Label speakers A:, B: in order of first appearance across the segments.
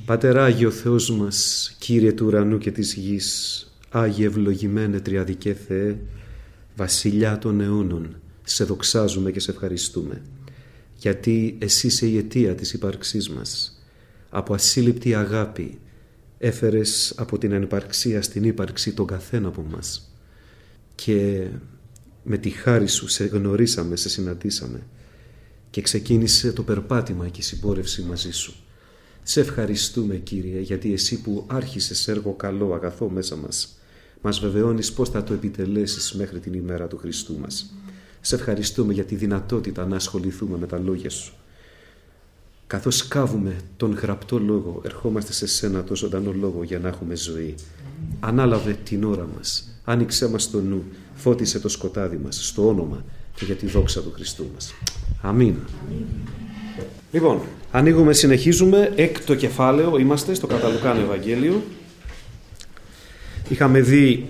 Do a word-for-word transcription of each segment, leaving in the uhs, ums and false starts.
A: Πατέρα Άγιο Θεός μας, Κύριε του ουρανού και της γης, Άγιε ευλογημένε Τριαδικέ Θεέ, Βασιλιά των αιώνων, σε δοξάζουμε και σε ευχαριστούμε, γιατί εσύ είσαι η αιτία της ύπαρξής μας. Από ασύλληπτη αγάπη έφερες από την ανυπαρξία στην ύπαρξη τον καθένα από μας και με τη χάρη σου σε γνωρίσαμε, σε συναντήσαμε και ξεκίνησε το περπάτημα και η συμπόρευση μαζί σου. Σε ευχαριστούμε, Κύριε, γιατί εσύ που άρχισες έργο καλό, αγαθό μέσα μας, μας βεβαιώνεις πώς θα το επιτελέσεις μέχρι την ημέρα του Χριστού μας. Σε ευχαριστούμε για τη δυνατότητα να ασχοληθούμε με τα λόγια σου. Καθώς κάβουμε τον γραπτό λόγο, ερχόμαστε σε σένα το ζωντανό λόγο για να έχουμε ζωή. Ανάλαβε την ώρα μας, άνοιξέ μας το νου, φώτισε το σκοτάδι μας στο όνομα και για τη δόξα του Χριστού μας. Αμήν. Αμήν. Λοιπόν, ανοίγουμε, συνεχίζουμε, έκτο κεφάλαιο, είμαστε στο κατά Λουκάν Ευαγγέλιο. Είχαμε δει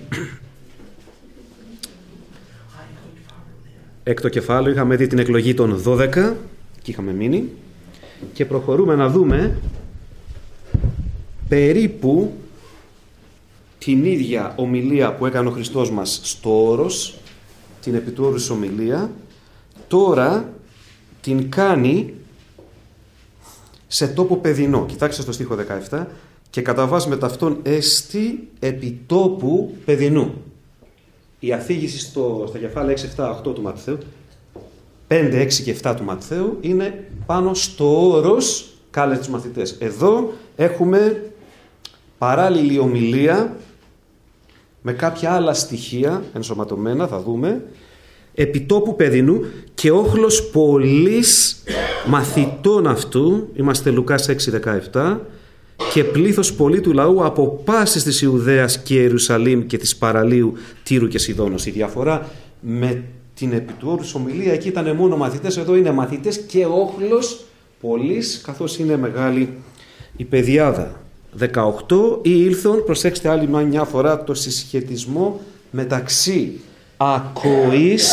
A: έκτο κεφάλαιο, είχαμε δει την εκλογή των δώδεκα και είχαμε μείνει και προχωρούμε να δούμε περίπου την ίδια ομιλία που έκανε ο Χριστός μας στο Όρος, την επί του όρους ομιλία, τώρα την κάνει σε τόπο παιδινό. Κοιτάξτε στο στίχο δεκαεπτά, και καταβάσμε ταυτόν έστι επί τόπου παιδινού. Η αφήγηση στο, στα κεφάλαια έξι, επτά, οκτώ του Ματθαίου, πέντε, έξι και επτά του Ματθαίου, είναι πάνω στο όρος κάλε τους μαθητές. Εδώ έχουμε παράλληλη ομιλία με κάποια άλλα στοιχεία ενσωματωμένα, θα δούμε, επιτόπου παιδινού και όχλος πολλής μαθητών αυτού, είμαστε Λουκάς έξι δεκαεπτά, και πλήθος πολύ του λαού από πάσης της Ιουδαίας και Ιερουσαλήμ και της παραλίου Τύρου και Σιδώνος. Η διαφορά με την επί του όρους ομιλία, εκεί ήταν μόνο μαθητές, εδώ είναι μαθητές και όχλος πολλής, καθώς είναι μεγάλη η πεδιάδα. δεκαοκτώ, ή ήλθον, προσέξτε άλλη μια φορά το συσχετισμό μεταξύ ακοής,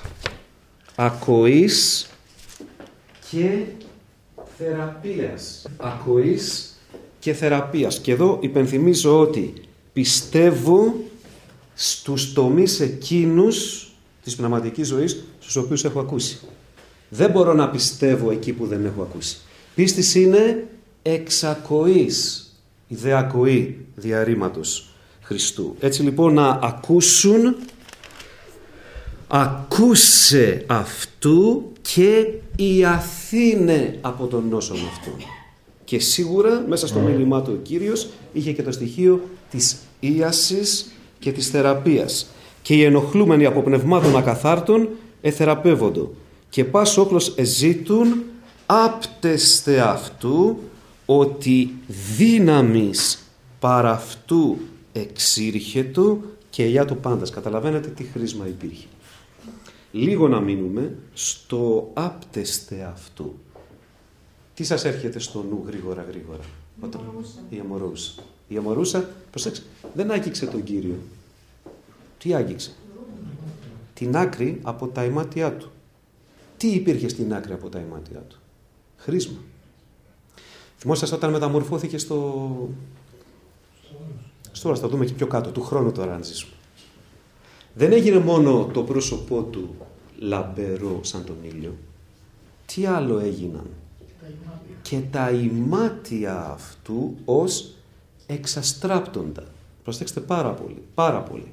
A: ακοής και θεραπείας. Ακοής και θεραπείας. Και εδώ υπενθυμίζω ότι πιστεύω στους τομείς εκείνους της πνευματικής ζωής στους οποίους έχω ακούσει. Δεν μπορώ να πιστεύω εκεί που δεν έχω ακούσει. Πίστης είναι εξακοής, η δε ακοή διαρρήματος Χριστού. Έτσι λοιπόν να ακούσουν, ακούσε αυτού και η Αθήνε από τον νόσον αυτού. Και σίγουρα μέσα στο μήνυμά του ο Κύριος είχε και το στοιχείο της ίασης και της θεραπείας. Και οι ενοχλούμενοι από πνευμάτων ακαθάρτων εθεραπεύοντο. Και πας όχλος εζήτουν άπτεστε αυτού ότι δύναμης παρά αυτού εξήρχετο και ελιά του πάντας. Καταλαβαίνετε τι χρήσμα υπήρχε. Λίγο να μείνουμε στο άπτεστε αυτού. Τι σας έρχεται στο νου γρήγορα γρήγορα? Η αμορούσα. Η αμορούσα, προσέξτε, δεν άγγιξε τον Κύριο. Τι άγγιξε? Την άκρη από τα ημάτια του. Τι υπήρχε στην άκρη από τα ημάτια του? Χρήσμα. Θυμόσαστε όταν μεταμορφώθηκε στο... στο θα δούμε και πιο κάτω, του χρόνου τώρα αν ζήσουμε. Δεν έγινε μόνο το πρόσωπό του λαμπερό σαν τον ήλιο. Τι άλλο έγιναν? Και τα ημάτια αυτού ως εξαστράπτοντα. Προσέξτε πάρα πολύ, πάρα πολύ.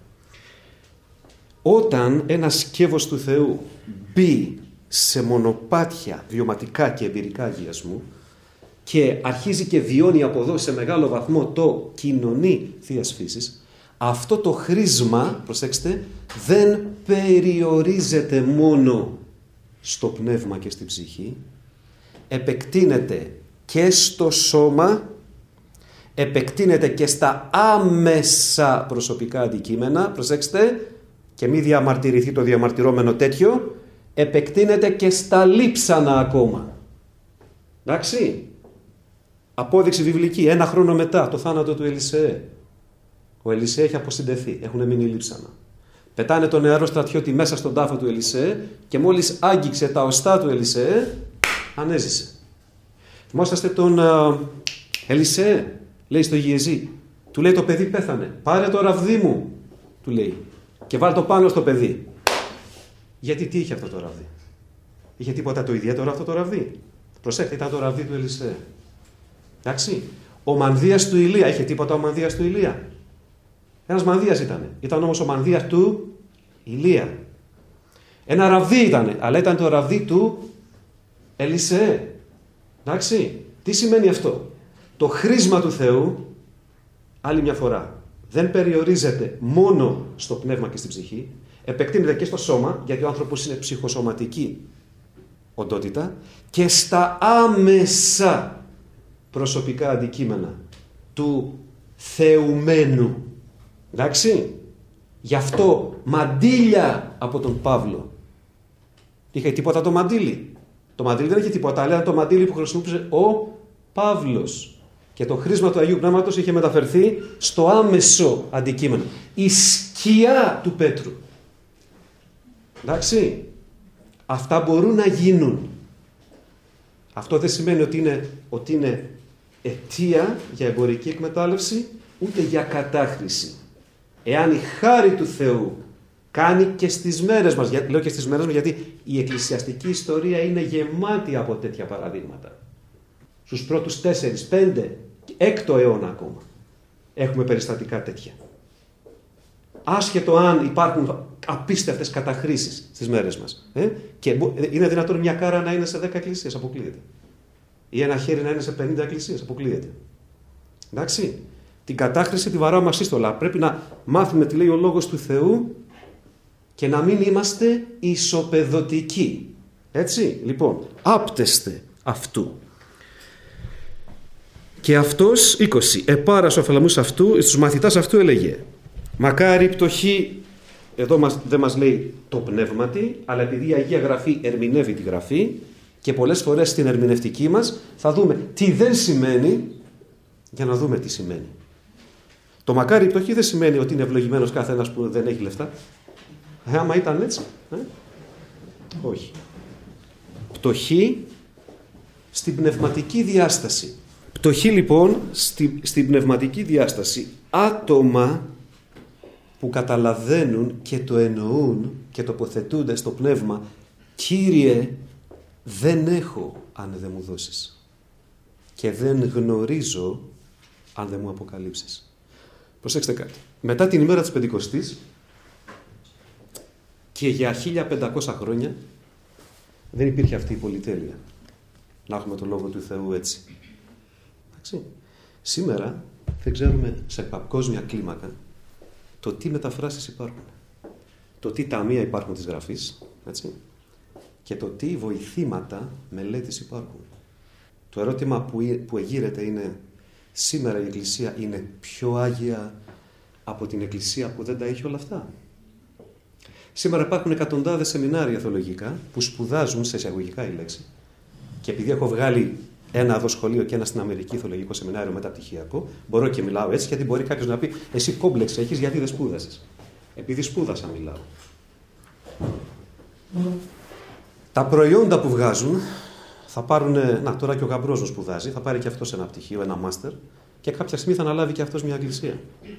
A: Όταν ένα σκεύος του Θεού μπει σε μονοπάτια βιωματικά και εμπειρικά αγιασμού και αρχίζει και βιώνει από εδώ σε μεγάλο βαθμό το κοινωνί Θείας Φύσης, αυτό το χρήσμα, προσέξτε, δεν περιορίζεται μόνο στο πνεύμα και στη ψυχή, επεκτείνεται και στο σώμα, επεκτείνεται και στα άμεσα προσωπικά αντικείμενα, προσέξτε, και μη διαμαρτυρηθεί το διαμαρτυρόμενο τέτοιο, επεκτείνεται και στα λείψανα ακόμα. Εντάξει. Απόδειξη βιβλική, ένα χρόνο μετά το θάνατο του Ελισεέ. Ο Ελισεέ έχει αποσυντεθεί, έχουν μείνει λείψανα. Πετάνε τον νεαρό στρατιώτη μέσα στον τάφο του Ελισεέ και μόλις άγγιξε τα οστά του Ελισεέ, ανέζησε. Θυμόσαστε τον uh, Ελισέ, λέει στο Γιεζή, του λέει το παιδί πέθανε. Πάρε το ραβδί μου, του λέει, και βάλ το πάνω στο παιδί. Γιατί τι είχε αυτό το ραβδί? Είχε τίποτα το ιδιαίτερο αυτό το ραβδί? Προσέξτε, ήταν το ραβδί του Ελισέ. Εντάξει. Ο μανδύας του Ηλία, είχε τίποτα ο μανδύας του Ηλία? Ένας μανδύας ήταν. Ήταν όμως ο μανδύας του Ηλία. Ένα ραβδί ήταν, αλλά ήταν το ραβδί του Ελισέ. Εντάξει. Τι σημαίνει αυτό? Το χρήσμα του Θεού, άλλη μια φορά, δεν περιορίζεται μόνο στο πνεύμα και στην ψυχή, επεκτείνεται και στο σώμα, γιατί ο άνθρωπος είναι ψυχοσωματική οντότητα, και στα άμεσα προσωπικά αντικείμενα του θεουμένου. Εντάξει. Γι' αυτό μαντήλια από τον Παύλο. Είχε τίποτα το μαντήλι? Το μαντήλι δεν είχε τίποτα, αλλά ήταν το μαντήλι που χρησιμοποιούσε ο Παύλος. Και το χρήσμα του Αγίου Πνεύματος είχε μεταφερθεί στο άμεσο αντικείμενο. Η σκιά του Πέτρου. Εντάξει. Αυτά μπορούν να γίνουν. Αυτό δεν σημαίνει ότι είναι, ότι είναι αιτία για εμπορική εκμετάλλευση, ούτε για κατάχρηση. Εάν η χάρη του Θεού κάνει και στις μέρες μας, λέω και στις μέρες μας γιατί η εκκλησιαστική ιστορία είναι γεμάτη από τέτοια παραδείγματα. Στους πρώτους τέσσερις, πέντε, έκτο αιώνα ακόμα έχουμε περιστατικά τέτοια. Άσχετο αν υπάρχουν απίστευτες καταχρήσεις στις μέρες μας. Ε? Και είναι δυνατόν μια κάρα να είναι σε δέκα εκκλησίες, αποκλείεται. Ή ένα χέρι να είναι σε πενήντα εκκλησίες, αποκλείεται. Εντάξει. Την κατάχρηση τη βαράουμε ασύστολα. Πρέπει να μάθουμε τι λέει ο Λόγος του Θεού και να μην είμαστε ισοπεδωτικοί. Έτσι, λοιπόν, άπτεστε αυτού. Και αυτός, είκοσι, επάρασε ο αφελαμούς αυτού, στους μαθητάς αυτού έλεγε, μακάρι πτωχή, εδώ μας, δεν μας λέει το πνεύματι, αλλά επειδή η Αγία Γραφή ερμηνεύει τη Γραφή και πολλές φορές στην ερμηνευτική μας θα δούμε τι δεν σημαίνει για να δούμε τι σημαίνει. Το μακάρι πτωχή δεν σημαίνει ότι είναι ευλογημένος κάθε ένας που δεν έχει λεφτά. Ε, άμα ήταν έτσι. Ε? Όχι. Πτωχή στην πνευματική διάσταση. Πτωχή λοιπόν στη, στην πνευματική διάσταση. Άτομα που καταλαβαίνουν και το εννοούν και τοποθετούνται στο πνεύμα. Κύριε, δεν έχω αν δεν μου δώσεις. Και δεν γνωρίζω αν δεν μου αποκαλύψεις. Προσέξτε κάτι. Μετά την ημέρα της Πεντηκοστής και για χίλια πεντακόσια χρόνια δεν υπήρχε αυτή η πολυτέλεια. Να έχουμε το Λόγο του Θεού έτσι. Εντάξει. Σήμερα δεν ξέρουμε σε παγκόσμια κλίμακα το τι μεταφράσεις υπάρχουν. Το τι ταμεία υπάρχουν της Γραφής. Έτσι. Και το τι βοηθήματα μελέτης υπάρχουν. Το ερώτημα που εγείρεται είναι, σήμερα η Εκκλησία είναι πιο άγια από την Εκκλησία που δεν τα έχει όλα αυτά? Σήμερα υπάρχουν εκατοντάδες σεμινάρια θεολογικά που σπουδάζουν, σε εισαγωγικά η λέξη, και επειδή έχω βγάλει ένα εδώ σχολείο και ένα στην Αμερική θεολογικό σεμινάριο μεταπτυχιακό, μπορώ και μιλάω έτσι, γιατί μπορεί κάποιος να πει, εσύ κόμπλεξ έχεις γιατί δεν σπούδασες? Επειδή σπούδασα μιλάω. Mm. Τα προϊόντα που βγάζουν θα πάρουν, να τώρα και ο γαμπρός μου σπουδάζει, θα πάρει και αυτός ένα πτυχίο, ένα μάστερ, και κάποια στιγμή θα αναλάβει και αυτός μια εκκλησία.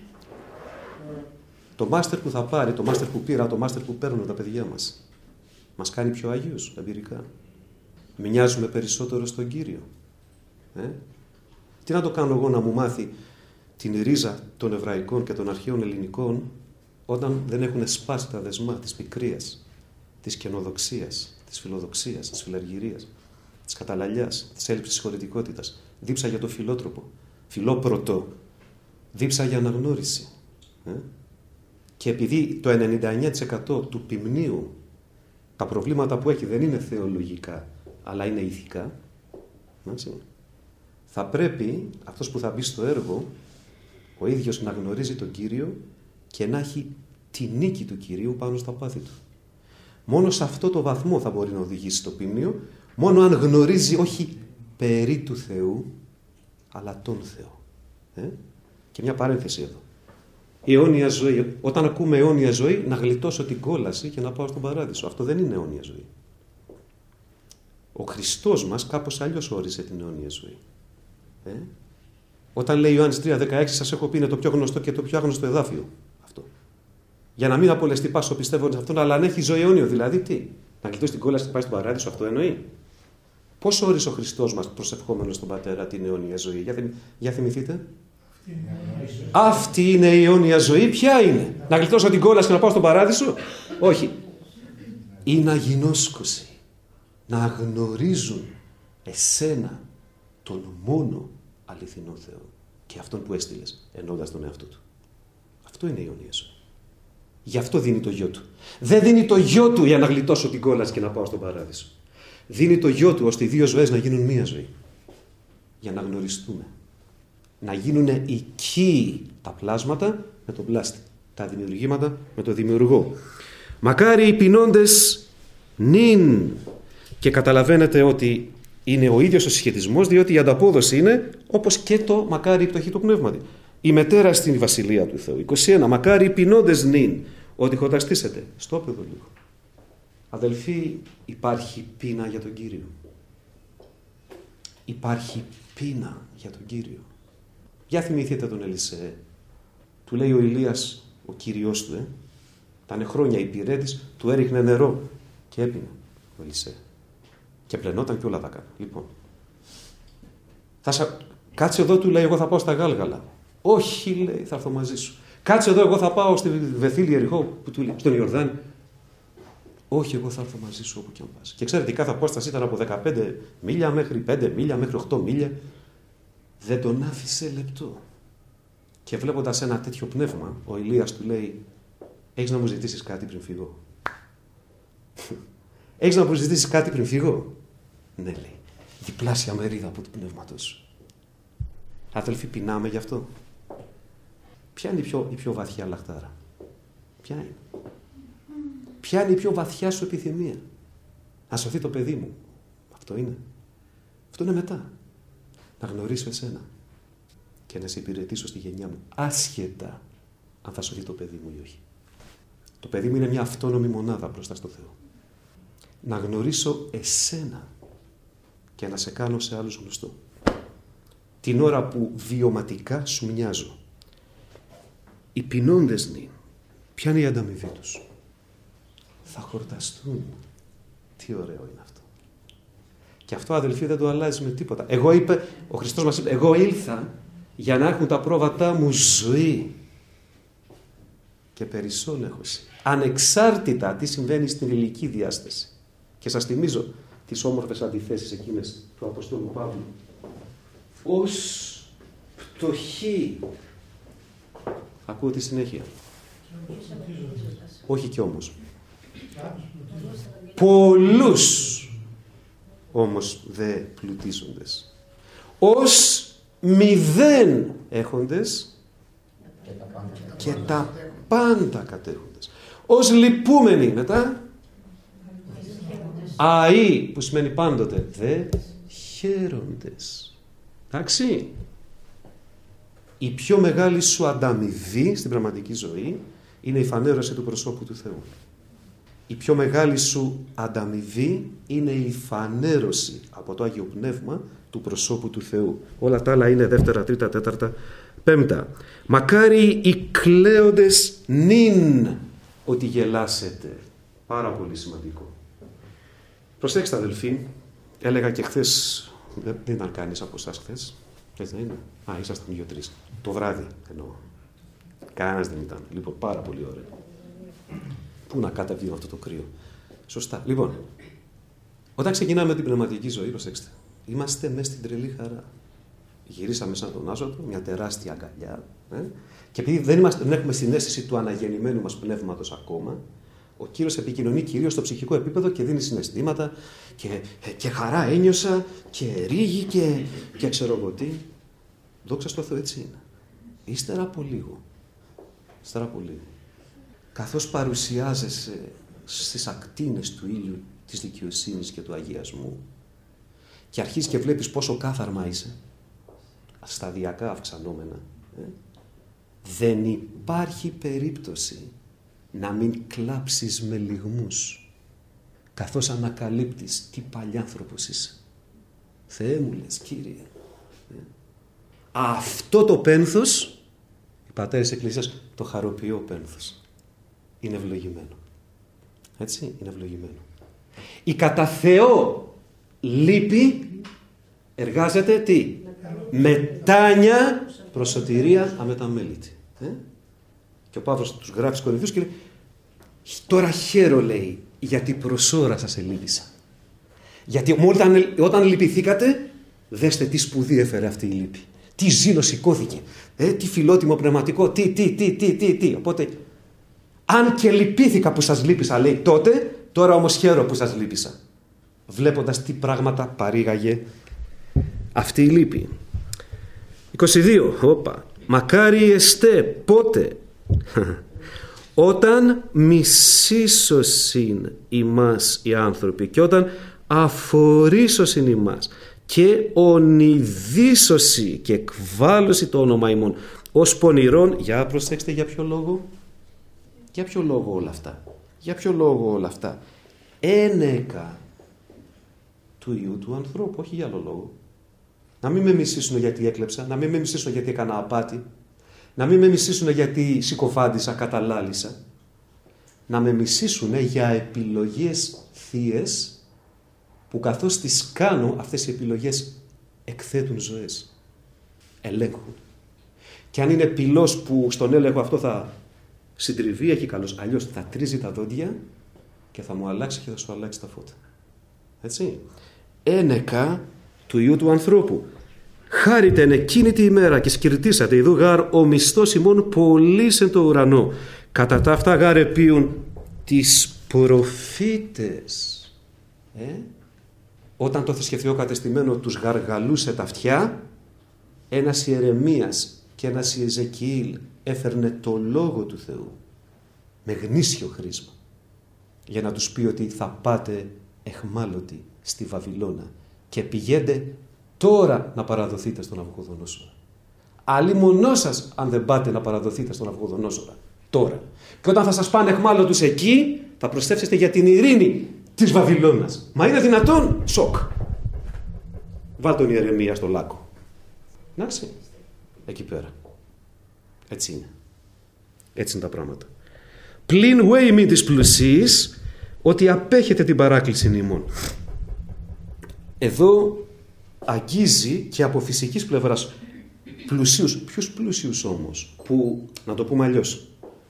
A: Το μάστερ που θα πάρει, το μάστερ που πήρα, το μάστερ που παίρνουν τα παιδιά μας, μας κάνει πιο αγίους εμπειρικά. Μοιάζουμε περισσότερο στον Κύριο. Ε? Τι να το κάνω εγώ να μου μάθει την ρίζα των εβραϊκών και των αρχαίων ελληνικών όταν δεν έχουν σπάσει τα δεσμά της πικρίας, της καινοδοξίας, της φιλοδοξίας, της φιλαργυρίας, της καταλαλιάς, της έλλειψης χωρητικότητας. Δίψα για το φιλότροπο, φιλόπρωτο, δίψα για αναγνώριση. Ε? Και επειδή το ενενήντα εννέα τοις εκατό του ποιμνίου τα προβλήματα που έχει δεν είναι θεολογικά, αλλά είναι ηθικά, έτσι, θα πρέπει αυτός που θα μπει στο έργο ο ίδιος να γνωρίζει τον Κύριο και να έχει τη νίκη του Κυρίου πάνω στα πάθη του. Μόνο σε αυτό το βαθμό θα μπορεί να οδηγήσει στο ποιμνίο, μόνο αν γνωρίζει όχι περί του Θεού, αλλά τον Θεό. Ε? Και μια παρένθεση εδώ. Η αιώνια ζωή, όταν ακούμε αιώνια ζωή, να γλιτώσω την κόλαση και να πάω στον παράδεισο. Αυτό δεν είναι αιώνια ζωή. Ο Χριστός μας κάπως αλλιώς όρισε την αιώνια ζωή. Ε? Όταν λέει Ιωάννης τρία δεκαέξι, σας έχω πει, είναι το πιο γνωστό και το πιο άγνωστο εδάφιο αυτό. Για να μην απολεστεί πάσο πιστεύω σε αυτόν, αλλά αν έχει ζωή αιώνιο, δηλαδή τι. Να γλιτώσει την κόλαση και πάει στον παράδεισο, αυτό εννοεί. Πώς όρισε ο Χριστός μας προσευχόμενος στον Πατέρα την αιώνια ζωή? Για, θυμ, για θυμηθείτε. Αυτή είναι η αιώνια ζωή. Ποια είναι? Να γλιτώσω την κόλαση και να πάω στον παράδεισο? Όχι. Είναι αγινόσκωση. Να γνωρίζουν εσένα, τον μόνο αληθινό Θεό και αυτόν που έστειλες, εννοώντας τον εαυτό του. Αυτό είναι η αιώνια ζωή. Γι' αυτό δίνει το γιο του. Δεν δίνει το γιο του για να γλιτώσω την κόλαση και να πάω στον παράδεισο. Δίνει το γιο του ώστε οι δύο ζωές να γίνουν μία ζωή. Για να γνωριστούμε. Να γίνουν οικοί τα πλάσματα με τον πλάστη. Τα δημιουργήματα με τον δημιουργό. Μακάρι οι πεινώντες νυν. Και καταλαβαίνετε ότι είναι ο ίδιος ο συσχετισμός, διότι η ανταπόδοση είναι όπως και το μακάρι η πτωχή του πνεύματι. Η μετέρα στην βασιλεία του Θεού. είκοσι ένα. Μακάρι οι πεινώντες νυν, ότι χορταστήσετε. Στόπ εδώ λίγο. Αδελφοί, υπάρχει πείνα για τον Κύριο. Υπάρχει πείνα για τον Κύριο. Για θυμηθείτε τον Ελισέ. Του λέει ο Ηλίας, ο Κύριος του, ε, ήταν χρόνια υπηρέτης, του έριχνε νερό και έπινε ο Ελισέ. Και πλενόταν και όλα τα κάνει. Λοιπόν, θα σα... κάτσε εδώ, του λέει, εγώ θα πάω στα Γάλγαλα. Όχι, λέει, θα έρθω μαζί σου. Κάτσε εδώ, εγώ θα πάω στη Βεθήλη Ιεριχώ, που του λέει, στον Ιορδάνη. Όχι, εγώ θα έρθω μαζί σου όπου και αν πας. Και ξέρετε, κάθε απόσταση ήταν από δεκαπέντε μίλια μέχρι πέντε μίλια, μέχρι οκτώ μίλια. Δεν τον άφησε λεπτό. Και βλέποντας ένα τέτοιο πνεύμα, ο Ηλίας του λέει, έχεις να μου ζητήσεις κάτι πριν φύγω? Έχεις να μου ζητήσεις κάτι πριν φύγω? Ναι, λέει. Διπλάσια μερίδα από του πνεύματος σου. Αδελφοί, πεινάμε γι' αυτό. Ποια είναι η πιο, η πιο βαθιά λαχτάρα? Ποια είναι? Ποια είναι η πιο βαθιά σου επιθυμία? Να σωθεί το παιδί μου. Αυτό είναι. Αυτό είναι μετά. Να γνωρίσω εσένα και να σε υπηρετήσω στη γενιά μου, άσχετα αν θα σωθεί το παιδί μου ή όχι. Το παιδί μου είναι μια αυτόνομη μονάδα μπροστά στο Θεό. Να γνωρίσω εσένα και να σε κάνω σε άλλους γνωστό. Την ώρα που βιωματικά σου μοιάζω. Οι πεινώντες νυν, ποια είναι η ανταμοιβή τους? Θα χορταστούν. Τι ωραίο είναι αυτό. Και αυτό, αδελφοί, δεν το αλλάζει με τίποτα. Εγώ είπε, ο Χριστός μας είπε, εγώ ήλθα για να έχουν τα πρόβατά μου ζωή και περισσόν έχωση. Ανεξάρτητα τι συμβαίνει στην υλική διάσταση. Και σας θυμίζω τις όμορφες αντιθέσεις εκείνες του Αποστόλου Παύλου. Ως πτωχοί. Ακούω τη συνέχεια. Όχι κι όμως. Πολλούς όμως δε πλουτίζοντες. Ως μηδέν έχοντες και τα πάντα κατέχοντες. Ως λυπούμενοι μετά. Αΐ, που σημαίνει πάντοτε, δε χαίροντες. Εντάξει. Η πιο μεγάλη σου ανταμοιβή στην πραγματική ζωή είναι η φανέρωση του προσώπου του Θεού. Η πιο μεγάλη σου ανταμοιβή είναι η φανέρωση από το Άγιο Πνεύμα του προσώπου του Θεού. Όλα τα άλλα είναι δεύτερα, τρίτα, τέταρτα, πέμπτα. Μακάρι οι κλαίοντες νυν ότι γελάσετε. Πάρα πολύ σημαντικό. Προσέξτε, αδελφοί, έλεγα και χθες, δεν ήταν κανείς από εσάς χθες. Έτσι δεν είναι? Α, ήσασταν δύο-τρεις. Το βράδυ εννοώ. Κανένας δεν ήταν. Λοιπόν, πάρα πολύ ωραία. Πού να καταβεί αυτό το κρύο? Σωστά. Λοιπόν, όταν ξεκινάμε την πνευματική ζωή, προσέξτε, είμαστε μέσα στην τρελή χαρά. Γυρίσαμε σαν τον Άζωτο, μια τεράστια αγκαλιά. Ε? Και επειδή δεν, είμαστε, δεν έχουμε συναίσθηση του αναγεννημένου μας πνεύματος ακόμα, ο Κύριος επικοινωνεί κυρίως στο ψυχικό επίπεδο και δίνει συναισθήματα και, και χαρά ένιωσα και ρίγη και, και ξέρω εγώ τι. Δόξα στο Θεό, έτσι είναι. Ύστερα από λίγο, ύστερα από λίγο, καθώς παρουσιάζεσαι στις ακτίνες του ήλιου της δικαιοσύνης και του αγιασμού και αρχίζεις και βλέπεις πόσο κάθαρμα είσαι, σταδιακά αυξανόμενα, ε, δεν υπάρχει περίπτωση να μην κλάψεις με λυγμούς καθώς ανακαλύπτεις τι παλιάνθρωπος είσαι. Θεέ μου, λες, Κύριε. Αυτό το πένθος, οι πατέρες της Εκκλησίας, το χαροποιό πένθος, είναι ευλογημένο. Έτσι, είναι ευλογημένο. Η κατά Θεό λύπη εργάζεται τι? Μετάνια προς σωτηρία αμεταμέλητη. Ε? Και ο Παύλος τους γράφει στους Κορινθίους και λέει, τώρα χαίρο, λέει, γιατί προς ώρα σας ελείπησα. Γιατί όταν, όταν λυπηθήκατε, δέστε τι σπουδή έφερε αυτή η λύπη. Τι ζήλο σηκώθηκε. Ε, τι φιλότιμο πνευματικό. Τι, τι, τι, τι, τι, τι. Οπότε, αν και λυπήθηκα που σας λύπησα, λέει τότε, τώρα όμως χαίρο που σας λύπησα. Βλέποντας τι πράγματα παρήγαγε αυτή η λύπη. είκοσι δύο. Όπα. Μακάρι εστέ πότε όταν μισήσωσιν ημάς οι άνθρωποι και όταν αφορήσωσιν ημάς και ονειδήσωση και εκβάλλωση το όνομα ημών ως πονηρών. Για προσέξτε για ποιο λόγο. Για ποιο λόγο όλα αυτά. Για ποιο λόγο όλα αυτά. Ένεκα του Υιού του ανθρώπου, όχι για άλλο λόγο. Να μην με μισήσουν γιατί έκλεψα, να μην με μισήσουν γιατί έκανα απάτη, να μην με μισήσουν γιατί συκοφάντησα, καταλάλησα. Να με μισήσουν για επιλογές θείες που καθώς τις κάνω, αυτές οι επιλογές εκθέτουν ζωές. Ελέγχουν. Και αν είναι πυλός που στον έλεγχο αυτό θα συντριβεί, έχει καλώς. Αλλιώς θα τρίζει τα δόντια και θα μου αλλάξει και θα σου αλλάξει τα φώτα. Έτσι. Ένεκα του Υιού του ανθρώπου. Χάριτεν εκείνη τη ημέρα και σκυρτήσατε ειδού γάρ ο μισθός ημών πολλής εν το ουρανό. Κατά τα αυτά γάρ επίουν τις προφήτες. Ε? Όταν το θρησκευτικό κατεστημένο τους γαργαλούσε τα αυτιά, ένας Ιερεμίας και ένας Ιεζεκιήλ έφερνε το λόγο του Θεού με γνήσιο χρήσμα για να τους πει ότι θα πάτε εχμάλωτοι στη Βαβυλώνα και πηγαίνετε τώρα να παραδοθείτε στον Ναβουχοδονόσορα. Αλλή μονό σας αν δεν πάτε να παραδοθείτε στον Ναβουχοδονόσορα τώρα. Και όταν θα σας πάνε εχμάλωτους εκεί, θα προστεύσετε για την ειρήνη της Βαβυλώνας. Μα είναι δυνατόν? Σοκ. Βάλ τον Ιερεμία στο λάκκο. Εντάξει. Εκεί πέρα. Έτσι είναι. Έτσι είναι τα πράγματα. Πλην βέι μη της πλουσίης, ότι απέχετε την παράκληση ημών. Εδώ αγγίζει και από φυσικής πλευράς πλουσίους. Ποιους πλούσιους όμως? Που, να το πούμε αλλιώς,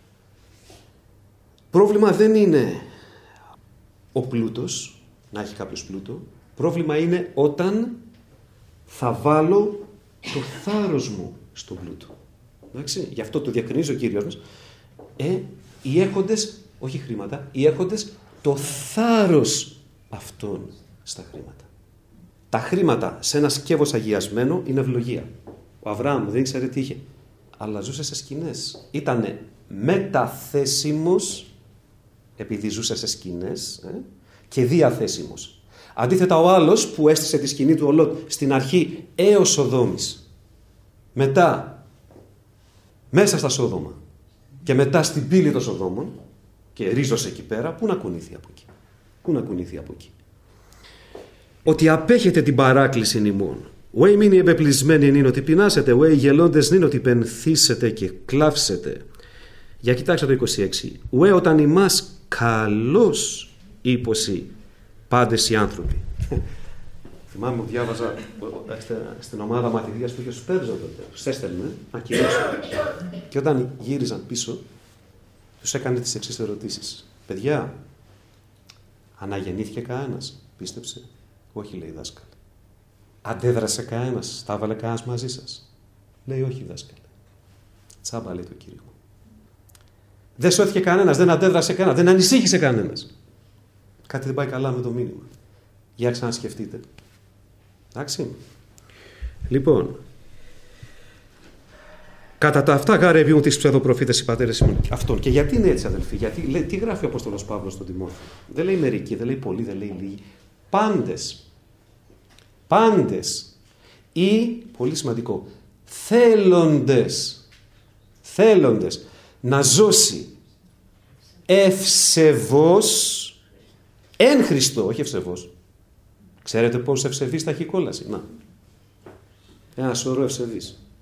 A: πρόβλημα δεν είναι ο πλούτος, να έχει κάποιος πλούτο. Πρόβλημα είναι όταν θα βάλω το θάρρος μου στον πλούτο. Εντάξει, γι' αυτό το διακρινίζει ο Κύριος μας. Ε, οι έχοντες, όχι χρήματα, οι έχοντες το θάρρος αυτών στα χρήματα. Τα χρήματα σε ένα σκεύος αγιασμένο είναι ευλογία. Ο Αβραάμ δεν ήξερε τι είχε, αλλά ζούσε σε σκηνές. Ήτανε μεταθέσιμος, επειδή ζούσε σε σκηνές, ε, και διαθέσιμος. Αντίθετα ο άλλος που έστησε τη σκηνή του ο Λότ στην αρχή έως Σοδόμης, μετά μέσα στα Σόδομα και μετά στην πύλη των Σοδόμων και ρίζωσε εκεί πέρα, πού να κουνήθει από εκεί. Πού να κουνήθει από εκεί. Ότι απέχετε την παράκληση ημών. Ουέ μείνει επεπλισμένοι είναι ότι πεινάσετε, ουέ γελώντες είναι ότι πενθήσετε και κλάψετε. Για κοιτάξτε το είκοσι έξι. Ουέ όταν ημάς καλώς ύποσι πάντες οι άνθρωποι. Θυμάμαι μου διάβαζα στην ομάδα μαθητείας που είχε στους Πέρζο τότε. Τους έστελνε να κηρύξουν. Και όταν γύριζαν πίσω, τους έκανε τις εξής ερωτήσεις. Παιδιά, αναγεννήθηκε κανένας? Πίστεψε? Όχι, λέει δάσκαλε. Αντέδρασε κανένας? Τα έβαλε κανένας μαζί σας? Λέει όχι, δάσκαλε. Τσάμπα, λέει το κήρυγμα. Δεν σώθηκε κανένας, δεν αντέδρασε κανένας, δεν ανησύχησε κανένας. Κάτι δεν πάει καλά με το μήνυμα. Για ξανασκεφτείτε. Εντάξει. Λοιπόν, κατά τα αυτά γαρεύουν τις ψευδοπροφήτες οι πατέρες αυτών. Και γιατί είναι έτσι, αδελφοί? Γιατί λέει, τι γράφει ο Απόστολος Παύλος στον Τιμόθεο? Δεν λέει μερικοί, δεν λέει πολλοί, δεν λέει λίγοι. Πάντες. Πάντες. Ή, πολύ σημαντικό, θέλοντες. Θέλοντες να ζώσει ευσεβώς εν Χριστώ, όχι ευσεβώς. Ξέρετε πόσους ευσεβείς θα έχει κόλαση? Να. Ένα σωρό ευσεβείς.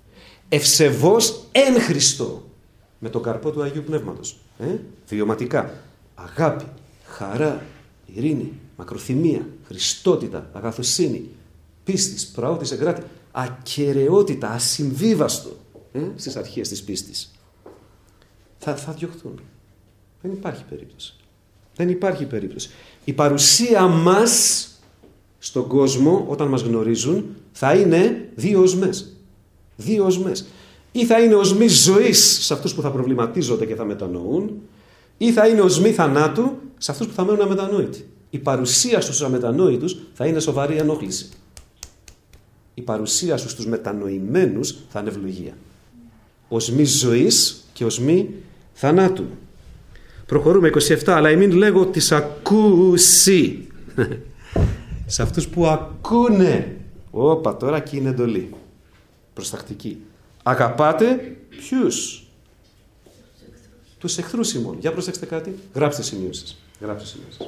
A: ευσεβώς εν Χριστώ, με τον καρπό του Αγίου Πνεύματος. Ε? Βιωματικά. Αγάπη, χαρά, ειρήνη, μακροθυμία, χριστότητα, αγαθοσύνη, πίστης, πραότης, εγκράτη, ακεραιότητα, ασυμβίβαστο ε? στις αρχές της πίστης. Θα, θα διωχθούν. Δεν υπάρχει περίπτωση. Δεν υπάρχει περίπτωση. Η παρουσία μας στον κόσμο, όταν μας γνωρίζουν, θα είναι δύο οσμές. Δύο οσμές. Ή θα είναι οσμοί ζωής σε αυτούς που θα προβληματίζονται και θα μετανοούν, ή θα είναι οσμοί θανάτου σε αυτούς που θα μένουν αμετανόητοι. Η παρουσία στους αμετανόητους θα είναι σοβαρή ενόχληση. Η παρουσία στους τους μετανοημένους θα είναι ευλογία. Οσμοί ζωής και οσμοί θανάτου. Προχωρούμε είκοσι επτά. Αλλά εμείς λέγω της ακούσει. Σε αυτούς που ακούνε. Όπα, τώρα εκεί είναι εντολή. Προστακτική. Αγαπάτε ποιους? Τους εχθρούς ημών. Για προσέξτε κάτι. Γράψτε σημείωσεις. Γράψτε σημείωσεις.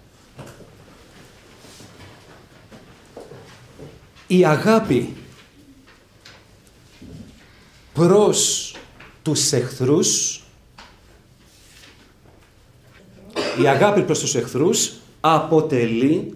A: Η αγάπη προς τους εχθρούς, η αγάπη προς τους εχθρούς αποτελεί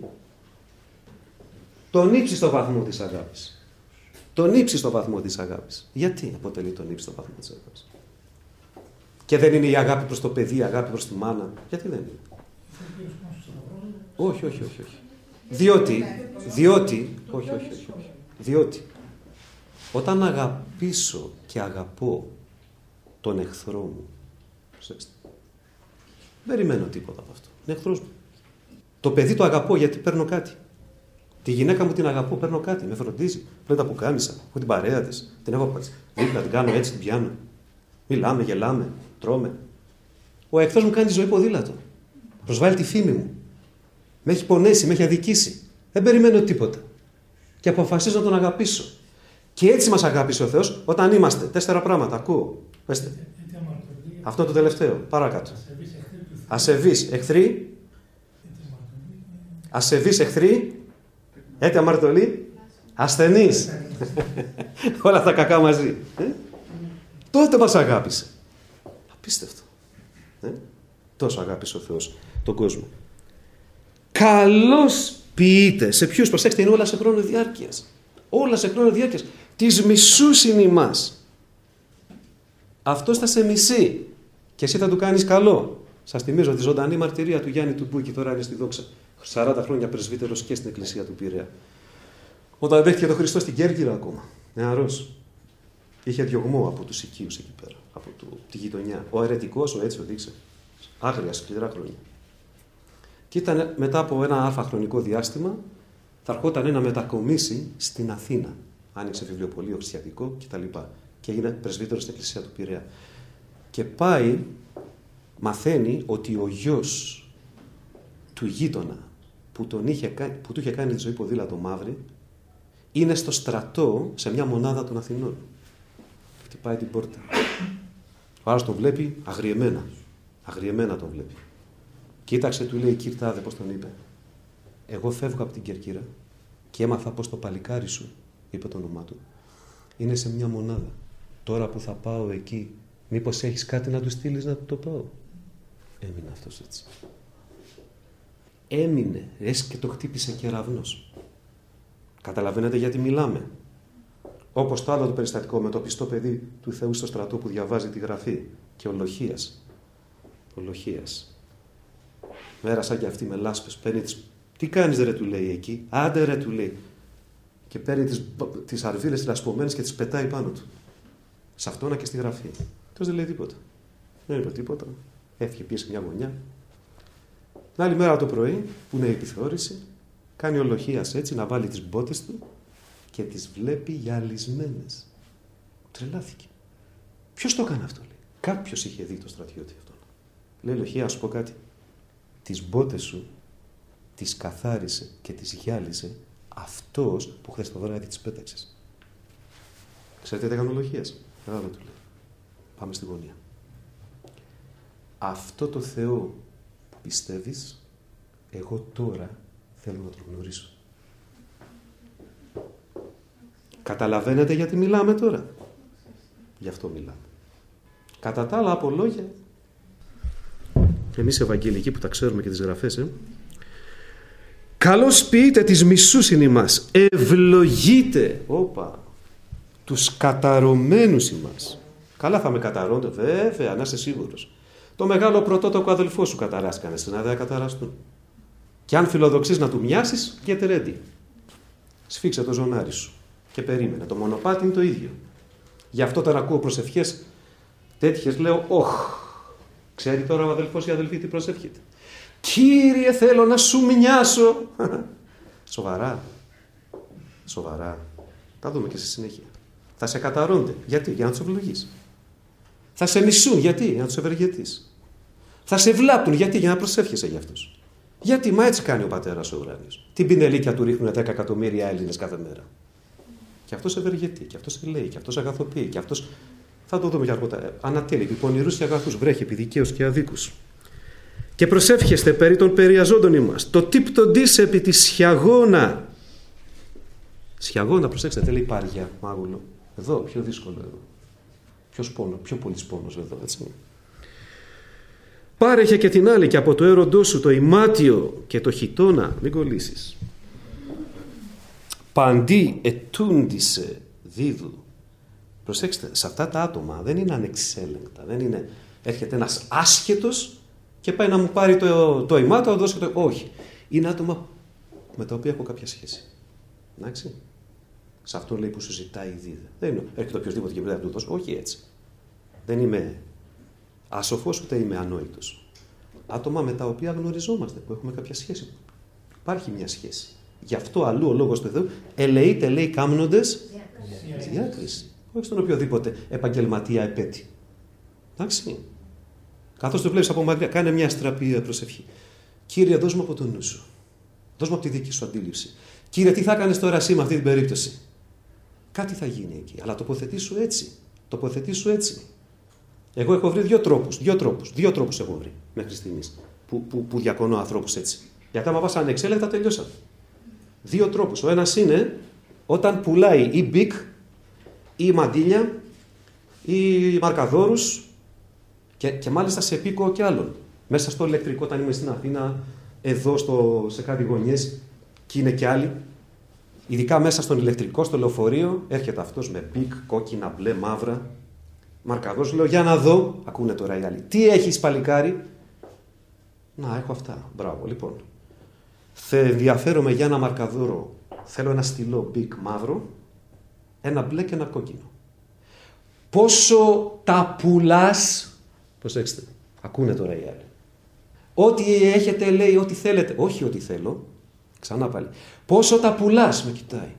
A: τον ύψιστο βαθμό της αγάπης. Τον ύψιστο βαθμό της αγάπης. Γιατί αποτελεί τον ύψιστο βαθμό της αγάπης? Και δεν είναι η αγάπη προς το παιδί, η αγάπη προς τη μάνα? Γιατί δεν είναι? Όχι, όχι, όχι, όχι. Διότι, διότι, όχι, όχι, όχι, όχι. Διότι, όταν αγαπήσω και αγαπώ τον εχθρό μου, προσέξτε, δεν περιμένω τίποτα από αυτό. Είναι εχθρός μου. Το παιδί το αγαπώ γιατί παίρνω κάτι. Τη γυναίκα μου την αγαπώ, παίρνω κάτι, με φροντίζει. Λέω τα πουκάμισα, έχω την παρέα της, την έχω δίπλα, την κάνω έτσι, την πιάνω. Μιλάμε, γελάμε, τρώμε. Ο εχθρός μου κάνει τη ζωή ποδήλατο. Προσβάλλει τη φήμη μου. Με έχει πονέσει, με έχει αδικήσει. Δεν περιμένω τίποτα. Και αποφασίζω να τον αγαπήσω. Και έτσι μας αγάπησε ο Θεός όταν είμαστε. Τέσσερα πράγματα. Ακούω. Πέστε. Αυτό το τελευταίο. Παρακάτω. Ασεβείς εχθροί. Ασεβείς εχθροί. Έτη αμαρτωλοί. Ασθενείς. Όλα τα κακά μαζί. Ε? Τότε μας αγάπησε. Απίστευτο. Ε? Τόσο αγάπησε ο Θεός τον κόσμο. Καλώς ποιείται. Σε ποιους? Προσέξτε, είναι όλα σε χρόνο διάρκειας. Όλα σε χρόνο διάρκειας. Τις μισούς είναι ημάς. Αυτός θα σε μισεί. Και εσύ θα του κάνεις καλό. Σας θυμίζω τη ζωντανή μαρτυρία του Γιάννη του Μπούκη, τώρα είναι στη δόξα. σαράντα χρόνια πρεσβύτερος και στην εκκλησία του Πειραιά. Όταν δέχτηκε τον Χριστό στην Κέρκυρα ακόμα, νεαρός, είχε διωγμό από τους οικείους εκεί πέρα, από το, τη γειτονιά. Ο αιρετικός, ο έτσι οδήγησε. Άγρια, σκληρά χρόνια. Και ήταν μετά από ένα αλφα χρονικό διάστημα, θα ερχόταν να μετακομίσει στην Αθήνα. Άνοιξε βιβλιοπωλείο χριστιανικό κτλ. Και έγινε πρεσβύτερος στην εκκλησία του Πειραιά. Και πάει, μαθαίνει ότι ο γιος του γείτονα που, τον είχε, που του είχε κάνει τη ζωή ποδήλατο μαύρη είναι στο στρατό σε μια μονάδα των Αθηνών. Χτυπάει την πόρτα. Ο άλλος τον βλέπει αγριεμένα. Αγριεμένα τον βλέπει. Κοίταξε, του λέει, Κυρτάδε, πώς τον είπε. Εγώ φεύγω από την Κερκύρα και έμαθα πως το παλικάρι σου, είπε το όνομά του, είναι σε μια μονάδα. Τώρα που θα πάω εκεί, μήπως έχεις κάτι να του στείλεις να του το πάω? Έμεινε αυτός έτσι. Έμεινε, έσ και το χτύπησε κεραυνός. Καταλαβαίνετε γιατί μιλάμε? Όπως το άλλο το περιστατικό με το πιστό παιδί του Θεού στο στρατό που διαβάζει τη γραφή και ολοχίας. Ολοχίας. Μέρα σαν και αυτή με λάσπες, παίρνει τις... Τι κάνεις ρε, του λέει εκεί? Άντε ρε, του λέει. Και παίρνει τις, τις αρβίλες λασπωμένες και τις πετάει πάνω του. Σε αυτόνα και στη γραφή. Τόσο δεν λέει τίποτα. Δεν είπε τίποτα. Έφυγε, πήγε σε μια γωνιά. Την άλλη μέρα το πρωί, που είναι η επιθεώρηση, κάνει ολοχίας έτσι, να βάλει τις μπότες του και τις βλέπει γυαλισμένες. Τρελάθηκε. Ποιος το έκανε αυτό, λέει? Κάποιος είχε δει το στρατιώτη αυτόν. Λέει, Λοχία, να σου πω κάτι. Τις μπότες σου τις καθάρισε και τις γυάλισε αυτός που χθες το βράδυ τις πέταξες. Ξέρετε τι έκανε ο Λοχίας? Ράδο του λέει. Πάμε στη γωνία. Αυτό το Θεό που πιστεύεις, εγώ τώρα θέλω να τον γνωρίσω. Καταλαβαίνετε γιατί μιλάμε τώρα? Γι' αυτό μιλάμε. Κατά τα άλλα από λόγια, εμείς Ευαγγελικοί που τα ξέρουμε και τις γραφές, ε, καλώς ποιείτε τις μισούσιν ημάς, ευλογείτε, όπα, τους καταρωμένους ημάς. Καλά θα με καταρώνετε, βέβαια, να είσαι σίγουρος. Το μεγάλο πρωτότοκο αδελφό σου καταράστηκαν, εσύ να δεν καταραστούν. Και αν φιλοδοξείς να του μοιάσεις, get ready. Σφίξε το ζωνάρι σου και περίμενε. Το μονοπάτι είναι το ίδιο. Γι' αυτό τώρα ακούω προσευχές τέτοιες, λέω, όχ, ξέρει τώρα ο αδελφός ή η αδελφή τι προσεύχεται. Κύριε, θέλω να σου μοιάσω. Σοβαρά. Σοβαρά. Τα δούμε και στη συνέχεια. Θα σε καταρώνται. Γιατί? Για να τους ευλογείς. Θα σε μισούν. Γιατί? Για να τους ευεργετείς. Θα σε βλάπτουν. Γιατί? Για να προσεύχεσαι για αυτούς. Γιατί? Μα έτσι κάνει ο πατέρας ο ουράνιος. Την πινελίκια του ρίχνουν δέκα εκατομμύρια Έλληνες κάθε μέρα. Και αυτός ευεργετεί. Και αυτός ελέει. Και αυτός αγαθοποιεί. Και αυτός. Θα το δούμε και αργότερα. Ανατέλει. Επί πονηρούς και αγαθούς βρέχει. Επί δικαίους και αδίκους. Και προσεύχεστε περί των περιαζόντων ημάς. Το τύπτοντις επί τη σιαγώνα. Σιαγώνα, προσέξτε, δεν λέει πάρια, μάγουλο. Εδώ, πιο δύσκολο εδώ. Πιο πόνο, πιο πολύ πόνος εδώ, έτσι. Πάρεχε και την άλλη και από το έρωτό σου το ημάτιο και το χιτώνα, μην κολλήσεις. Παντί ετούντισε δίδου. Προσέξτε, σε αυτά τα άτομα δεν είναι ανεξέλεγκτα, δεν είναι, έρχεται ένας άσχετος και πάει να μου πάρει το, το ημάτιο, να δώσει το... Όχι. Είναι άτομα με τα οποία έχω κάποια σχέση. Εντάξει. Σε αυτό λέει που σου ζητάει η δίδα. Δεν είναι, έρχεται οποιοδήποτε και πρέπει να του δώσω. Όχι έτσι. Δεν είμαι άσοφος ούτε είμαι ανόητος. Άτομα με τα οποία γνωριζόμαστε, που έχουμε κάποια σχέση. Υπάρχει μια σχέση. Γι' αυτό αλλού ο λόγος του Θεού ελεείται, λέει, κάμνοντες διάκριση. Όχι στον οποιοδήποτε επαγγελματία επέτη. Εντάξει. Καθώς το βλέπεις από μακριά, κάνε μια αστραπή προσευχή. Κύριε, δώσ' μου από το νου σου. Δώσ' μου από τη δική σου αντίληψη. Κύριε, τι θα κάνεις τώρα εσύ με αυτή την περίπτωση. Κάτι θα γίνει εκεί. Αλλά τοποθετήσου έτσι. Τοποθετήσου έτσι. Εγώ έχω βρει δύο τρόπους. Δύο τρόπους. Δύο τρόπους έχω βρει μέχρι στιγμής. Που, που, που διακονώ ανθρώπους έτσι. Γιατί άμα πας ανεξέλεγκτα τελειώσαμε. Δύο τρόπους. Ο ένας είναι όταν πουλάει ή μπικ ή μαντίλια ή μαρκαδόρους και, και μάλιστα σε πίκο και άλλων. Μέσα στο ηλεκτρικό, όταν είμαι στην Αθήνα, εδώ στο, σε κάτι γωνιές και είναι και άλλοι. Ειδικά μέσα στον ηλεκτρικό, στο λεωφορείο, έρχεται αυτός με πικ, κόκκινα, μπλε, μαύρα. Μαρκαδόρους, λέω, για να δω. Ακούνε τώρα οι άλλοι. Τι έχεις, παλικάρι? Να, έχω αυτά. Μπράβο, λοιπόν. Θα ενδιαφέρομαι για ένα μαρκαδόρο. Θέλω ένα στυλό μπικ μαύρο, ένα μπλε και ένα κόκκινο. Πόσο τα πουλάς? Προσέξτε. Ακούνε τώρα οι άλλοι. Ό,τι έχετε, λέει, ό,τι θέλετε. Όχι ό,τι θέλω. Ξανά πάλι. Πόσο τα πουλάς? Με κοιτάει.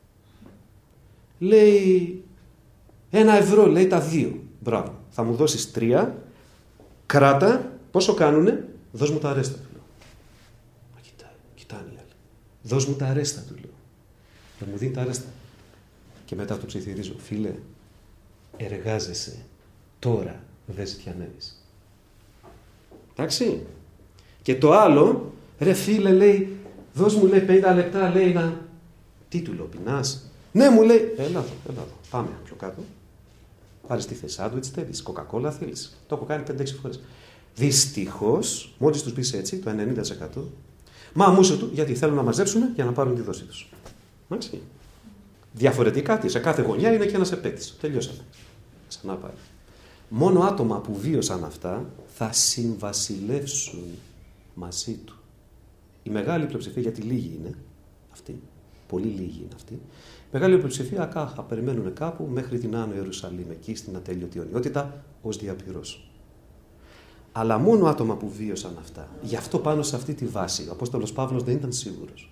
A: Λέει, ένα ευρώ, λέει, τα δύο. Μπράβο. Θα μου δώσεις τρία. Κράτα. Πόσο κάνουνε? Δώσ' μου τα αρέστα, του λέω. Μα κοιτάει. Κοιτάνε οι άλλοι. Δώσ' μου τα αρέστα, του λέω. Θα μου δίνει τα αρέστα. Και μετά το ψιθυρίζω. Φίλε, εργάζεσαι. Τώρα δεν ζητιανεύεις. Εντάξει. Και το άλλο, ρε φίλε, λέει, δώσ' μου, λέει, πενήντα λεπτά, λέει, να... Τι του λέω, πεινάς? Ναι, μου λέει, έλα εδώ, έλα εδώ, πάμε πιο κάτω. Πάρεις τι θες, σάντουιτς θέλεις, κοκακόλα θέλεις. Το έχω κάνει πέντε έξι φορές. Δυστυχώς, μόλις τους πεις έτσι, το ενενήντα τοις εκατό, μα μουσο του, γιατί θέλουν να μαζέψουν για να πάρουν τη δόση τους. Εντάξει. Διαφορετικά τι, σε κάθε γωνιά είναι και ένας επέτης. Τελειώσαμε. Ξανά πάλι. Μόνο άτομα που βίωσαν αυτά θα συμβασιλεύσουν μαζί του. Η μεγάλη πλειοψηφία, γιατί λίγοι είναι αυτοί, πολύ λίγοι είναι αυτοί, η μεγάλη πλειοψηφία κάχα περιμένουν κάπου μέχρι την Άνω Ιερουσαλήμ, εκεί στην ατέλειωτη αιωνιότητα, ως διαπυρός. Αλλά μόνο άτομα που βίωσαν αυτά. Γι' αυτό πάνω σε αυτή τη βάση ο Απόστολος Παύλος δεν ήταν σίγουρος.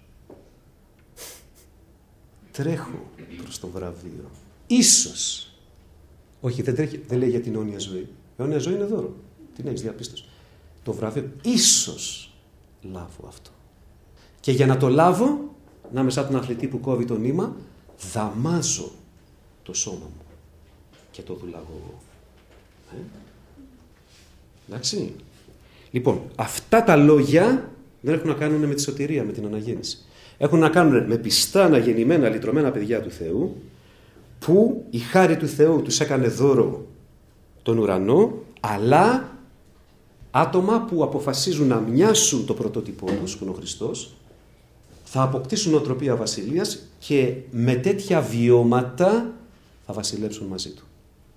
A: Τρέχω προς το βραβείο. Ίσως. Όχι, δεν, τρέχει, δεν λέει για την αιώνια ζωή. Η αιώνια ζωή είναι δώρο. Την έχεις διαπίστωση. Το βραβείο. Ίσως λάβω αυτό. Και για να το λάβω, να είμαι σαν τον αθλητή που κόβει το νήμα, δαμάζω το σώμα μου. Και το δουλεύω εγώ. Ε? Εντάξει. Λοιπόν, αυτά τα λόγια δεν έχουν να κάνουν με τη σωτηρία, με την αναγέννηση. Έχουν να κάνουν με πιστά αναγεννημένα, λυτρωμένα παιδιά του Θεού, που η χάρη του Θεού τους έκανε δώρο τον ουρανό, αλλά άτομα που αποφασίζουν να μοιάσουν το πρωτότυπό τους, που είναι ο Χριστός, θα αποκτήσουν νοοτροπία βασιλείας και με τέτοια βιώματα θα βασιλέψουν μαζί του.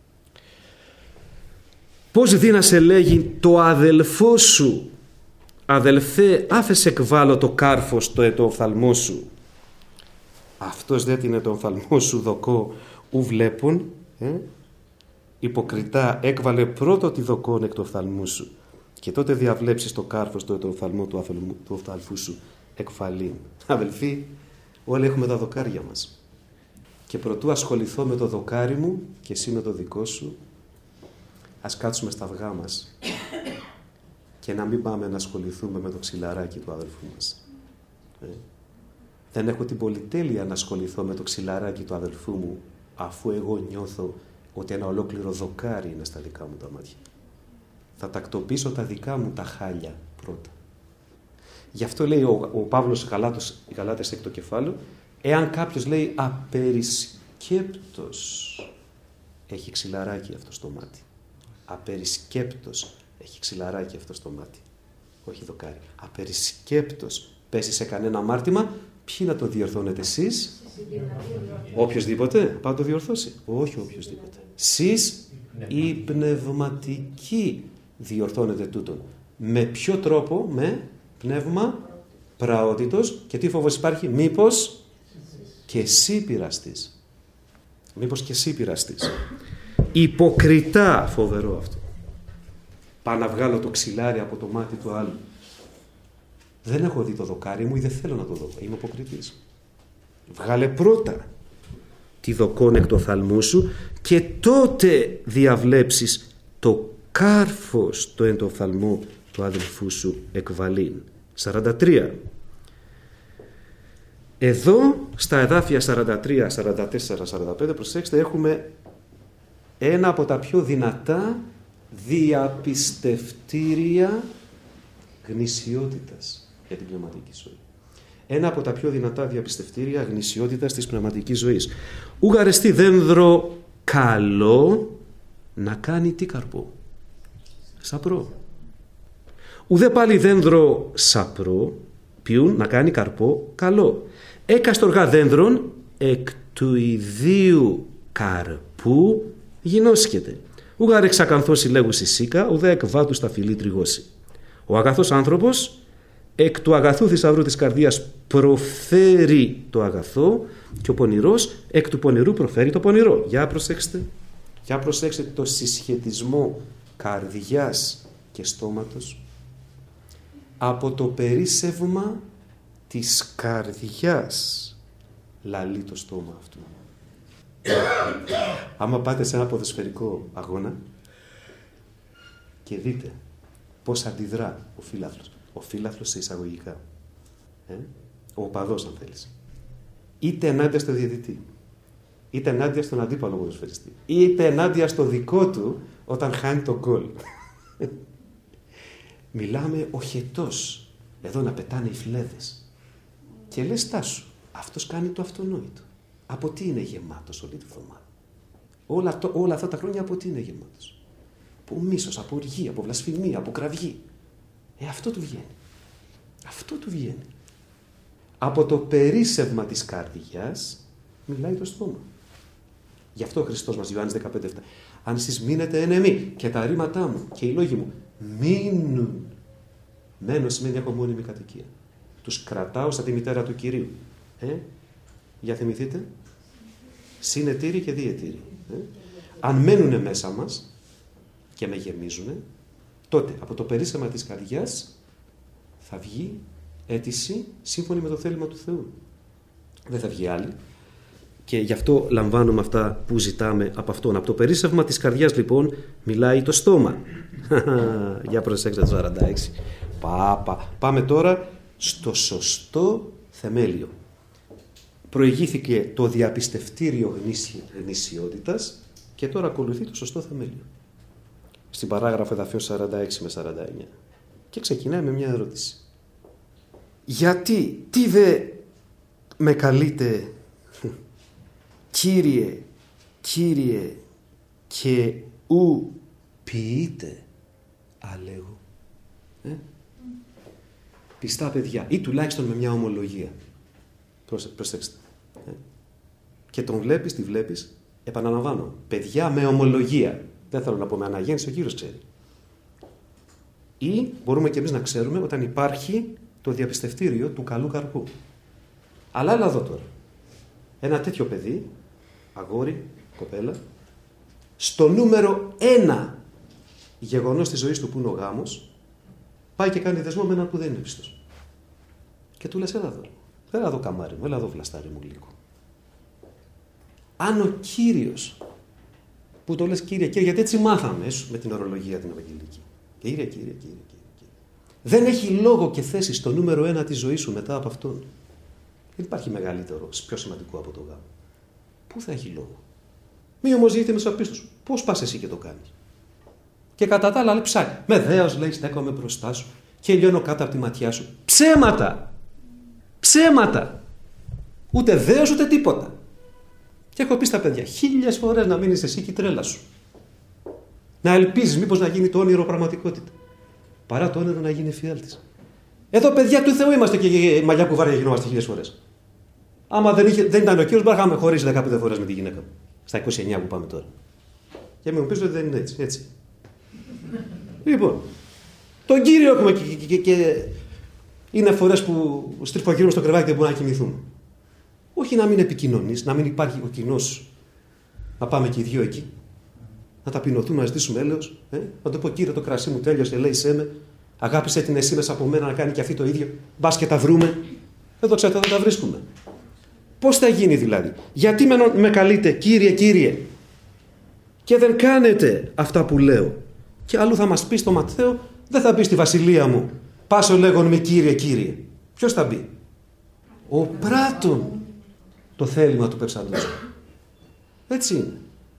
A: Πώς δει να σε λέγει το αδελφό σου, αδελφέ, άφεσε εκβάλω το κάρφος το ετώ οφθαλμό σου. Αυτός δε την ετώ οφθαλμό σου δοκώ ου βλέπουν, ε? Υποκριτά έκβαλε πρώτο τη δοκόν εκ του οφθαλμού σου και τότε διαβλέψεις το κάρφος το ετώ οφθαλμό του, του οφθαλφού σου εκφαλήν. Αδελφοί, όλοι έχουμε τα δοκάρια μας και προτού ασχοληθώ με το δοκάρι μου και εσύ με το δικό σου, ας κάτσουμε στα αυγά μας και να μην πάμε να ασχοληθούμε με το ξυλαράκι του αδελφού μας. Ε? Δεν έχω την πολυτέλεια να ασχοληθώ με το ξυλαράκι του αδελφού μου, αφού εγώ νιώθω ότι ένα ολόκληρο δοκάρι είναι στα δικά μου τα μάτια. Θα τακτοποιήσω τα δικά μου τα χάλια πρώτα. Γι' αυτό λέει ο, ο Παύλος Γαλάτος, οι Γαλάτες έκτο κεφάλαιο, εάν κάποιος λέει απερισκέπτος, έχει ξυλαράκι αυτό στο μάτι. Απερισκέπτος, έχει ξυλαράκι αυτό στο μάτι. Όχι δοκάρι. Απερισκέπτος, πέσει σε κανένα αμάρτημα, ποιοι να το διορθώνετε εσείς? Οποιοσδήποτε, πάει να το διορθώσει. Όχι οποιοσδήποτε. Σεις οι πνευματικοί διορθώνετε τούτον. Με ποιο τρόπο? Με πνεύμα πραότητος. Και τι φόβος υπάρχει? Μήπως και εσύ πειραστείς. Μήπως και εσύ πειραστείς. Υποκριτά, φοβερό αυτό. Πάω να βγάλω το ξυλάρι από το μάτι του άλλου. Δεν έχω δει το δοκάρι μου ή δεν θέλω να το δω. Είμαι υποκριτής. Βγάλε πρώτα τη δοκόν εκ του οφθαλμού σου και τότε διαβλέψεις το κάρφος το εν το οφθαλμό του αδελφού σου εκβαλήν. σαράντα τρία. Εδώ στα εδάφια σαράντα τρία, σαράντα τέσσερα, σαράντα πέντε, προσέξτε, έχουμε ένα από τα πιο δυνατά διαπιστευτήρια γνησιότητας για την πνευματική ζωή. Ένα από τα πιο δυνατά διαπιστευτήρια γνησιότητας της πνευματικής ζωής. Ουγαρεστή δένδρο καλό να κάνει τι καρπό? Σαπρό. Ουδέ πάλι δένδρο σαπρό ποιούν να κάνει καρπό καλό. Έκαστοργά δένδρον εκ του ιδίου καρπού γινώσκεται. Ουγαρ εξακανθώσει λέγουσι σίκα, ουδέ εκβάτου στα φυλή τριγώσει. Ο αγαθός άνθρωπος εκ του αγαθού θησαυρού της καρδίας προφέρει το αγαθό και ο πονηρός εκ του πονηρού προφέρει το πονηρό. Για προσέξτε, για προσέξτε το συσχετισμό καρδιάς και στόματος. Από το περίσσευμα της καρδιάς λαλεί το στόμα αυτού. Άμα πάτε σε ένα ποδοσφαιρικό αγώνα και δείτε πώς αντιδρά ο φύλαθλος. Ο φύλαθλος σε εισαγωγικά. Ε? Ο οπαδός, αν θέλεις. Είτε ενάντια στο διαιτητή, είτε ενάντια στον αντίπαλο ποδοσφαιριστή, είτε ενάντια στο δικό του όταν χάνει τον γκολ. Μιλάμε οχετός. Εδώ να πετάνε οι φλέδες. Και λες τάσου, αυτός κάνει το αυτονόητο. Από τι είναι γεμάτος όλη τη βδομάδα? Όλα, το, όλα αυτά τα χρόνια από τι είναι γεμάτος? Από μίσος, από οργή, από βλασφημία, από κραυγή. Ε, αυτό του βγαίνει. Αυτό του βγαίνει. Από το περίσσευμα της καρδιάς μιλάει το στόμα. Γι' αυτό ο Χριστός μας, Ιωάννης δεκαπέντε επτά, αν εσείς μείνετε εν εμεί και τα ρήματά μου και οι λόγοι μου μείνουν. Μένω σημαίνει έχω μόνιμη κατοικία. Τους κρατάω σαν τη μητέρα του Κυρίου. Ε, για θυμηθείτε. Συνετήρη και διετήρη. Ε. Αν μένουν μέσα μας και με γεμίζουν, τότε από το περίσσευμα της καρδιάς θα βγει αίτηση σύμφωνη με το θέλημα του Θεού. Δεν θα βγει άλλη. Και γι' αυτό λαμβάνουμε αυτά που ζητάμε από αυτόν. Από το περίσσευμα της καρδιάς λοιπόν μιλάει το στόμα. Για προσέξτε το σαράντα έξι. Πάπα. Πάμε τώρα στο σωστό θεμέλιο. Προηγήθηκε το διαπιστευτήριο γνησιότητας και τώρα ακολουθεί το σωστό θεμέλιο. Στην παράγραφο εδαφείο σαράντα έξι με σαράντα εννιά. Και ξεκινάει με μια ερώτηση. Γιατί, τι δε με καλείτε, Κύριε, Κύριε, και ου ποιείτε αλέγω. Ε? Πιστά παιδιά, ή τουλάχιστον με μια ομολογία. Προσε, προσέξτε. Ε? Και τον βλέπεις, τη βλέπεις, επαναλαμβάνω, παιδιά με ομολογία. Δεν θέλω να πω με αναγέννηση, ο Κύριος ξέρει. Ή μπορούμε και εμείς να ξέρουμε όταν υπάρχει το διαπιστευτήριο του καλού καρπού. Αλλά έλα εδώ τώρα. Ένα τέτοιο παιδί, αγόρι, κοπέλα, στο νούμερο ένα γεγονός της ζωής του που είναι ο γάμος, πάει και κάνει δεσμό με έναν που δεν είναι πιστός. Και του λες, έλα εδώ. Έλα εδώ καμάρι μου, έλα εδώ βλαστάρι μου λίγο. Αν ο Κύριος, που το λες Κύριε, Κύριε, γιατί έτσι μάθαμε με την ορολογία την Ευαγγελική. Κύριε, Κύριε, Κύριε, Κύριε, Κύριε. Δεν έχει λόγο και θέση στο νούμερο ένα της ζωής σου μετά από αυτόν. Δεν υπάρχει μεγαλύτερο, πιο σημαντικό από το γάμο. Πού θα έχει λόγο. Μη όμως γίνεται με τους απίστους. Πώς πας εσύ και το κάνεις. Και κατά τα άλλα λέει ψάχνει. Με δέος λέει στέκομαι μπροστά σου και λιώνω κάτω από τη ματιά σου. Ψέματα! Ψέματα! Ούτε δέος ούτε τίποτα. Και έχω πει στα παιδιά χίλιες φορές να μείνεις εσύ και η τρέλα σου. Να ελπίζεις μήπως να γίνει το όνειρο πραγματικότητα. Παρά το όνειρο να γίνει εφιάλτης. Εδώ παιδιά του Θεού είμαστε και μαλλιά κουβάρια γινόμαστε χίλιες φορές. Άμα δεν, είχε, δεν ήταν ο Κύριος, μπράχαμε χωρίσει δεκαπέντε φορές με τη γυναίκα μου. Στα είκοσι εννιά που πάμε τώρα. Και με μου πεις ότι δεν είναι έτσι. έτσι. Λοιπόν, τον Κύριο έχουμε και, και, και, και είναι φορές που στριφογυρούμε στο κρεβάτι και δεν μπορούμε να κοιμηθούμε. Όχι να μην επικοινωνείς, να μην υπάρχει ο κοινός, να πάμε και οι δυο εκεί, να ταπεινωθούμε, να ζητήσουμε έλεος. Ε? Να το πω Κύριε, το κρασί μου τέλειωσε, λέει σε με, αγάπησε την εσύ μέσα από μένα να κάνει και αυτή το ίδιο. Μπας και τα βρούμε. Εδώ ξέρετε, δεν τα βρίσκουμε. Πώς θα γίνει δηλαδή. Γιατί με, με καλείτε Κύριε, Κύριε και δεν κάνετε αυτά που λέω. Και αλλού θα μας πει στο Ματθαίο, δεν θα μπει στη βασιλεία μου. Πάσο λέγον με Κύριε, Κύριε. Ποιος θα μπει. Ο πράτων το θέλημα του Περσαντός. Έτσι είναι.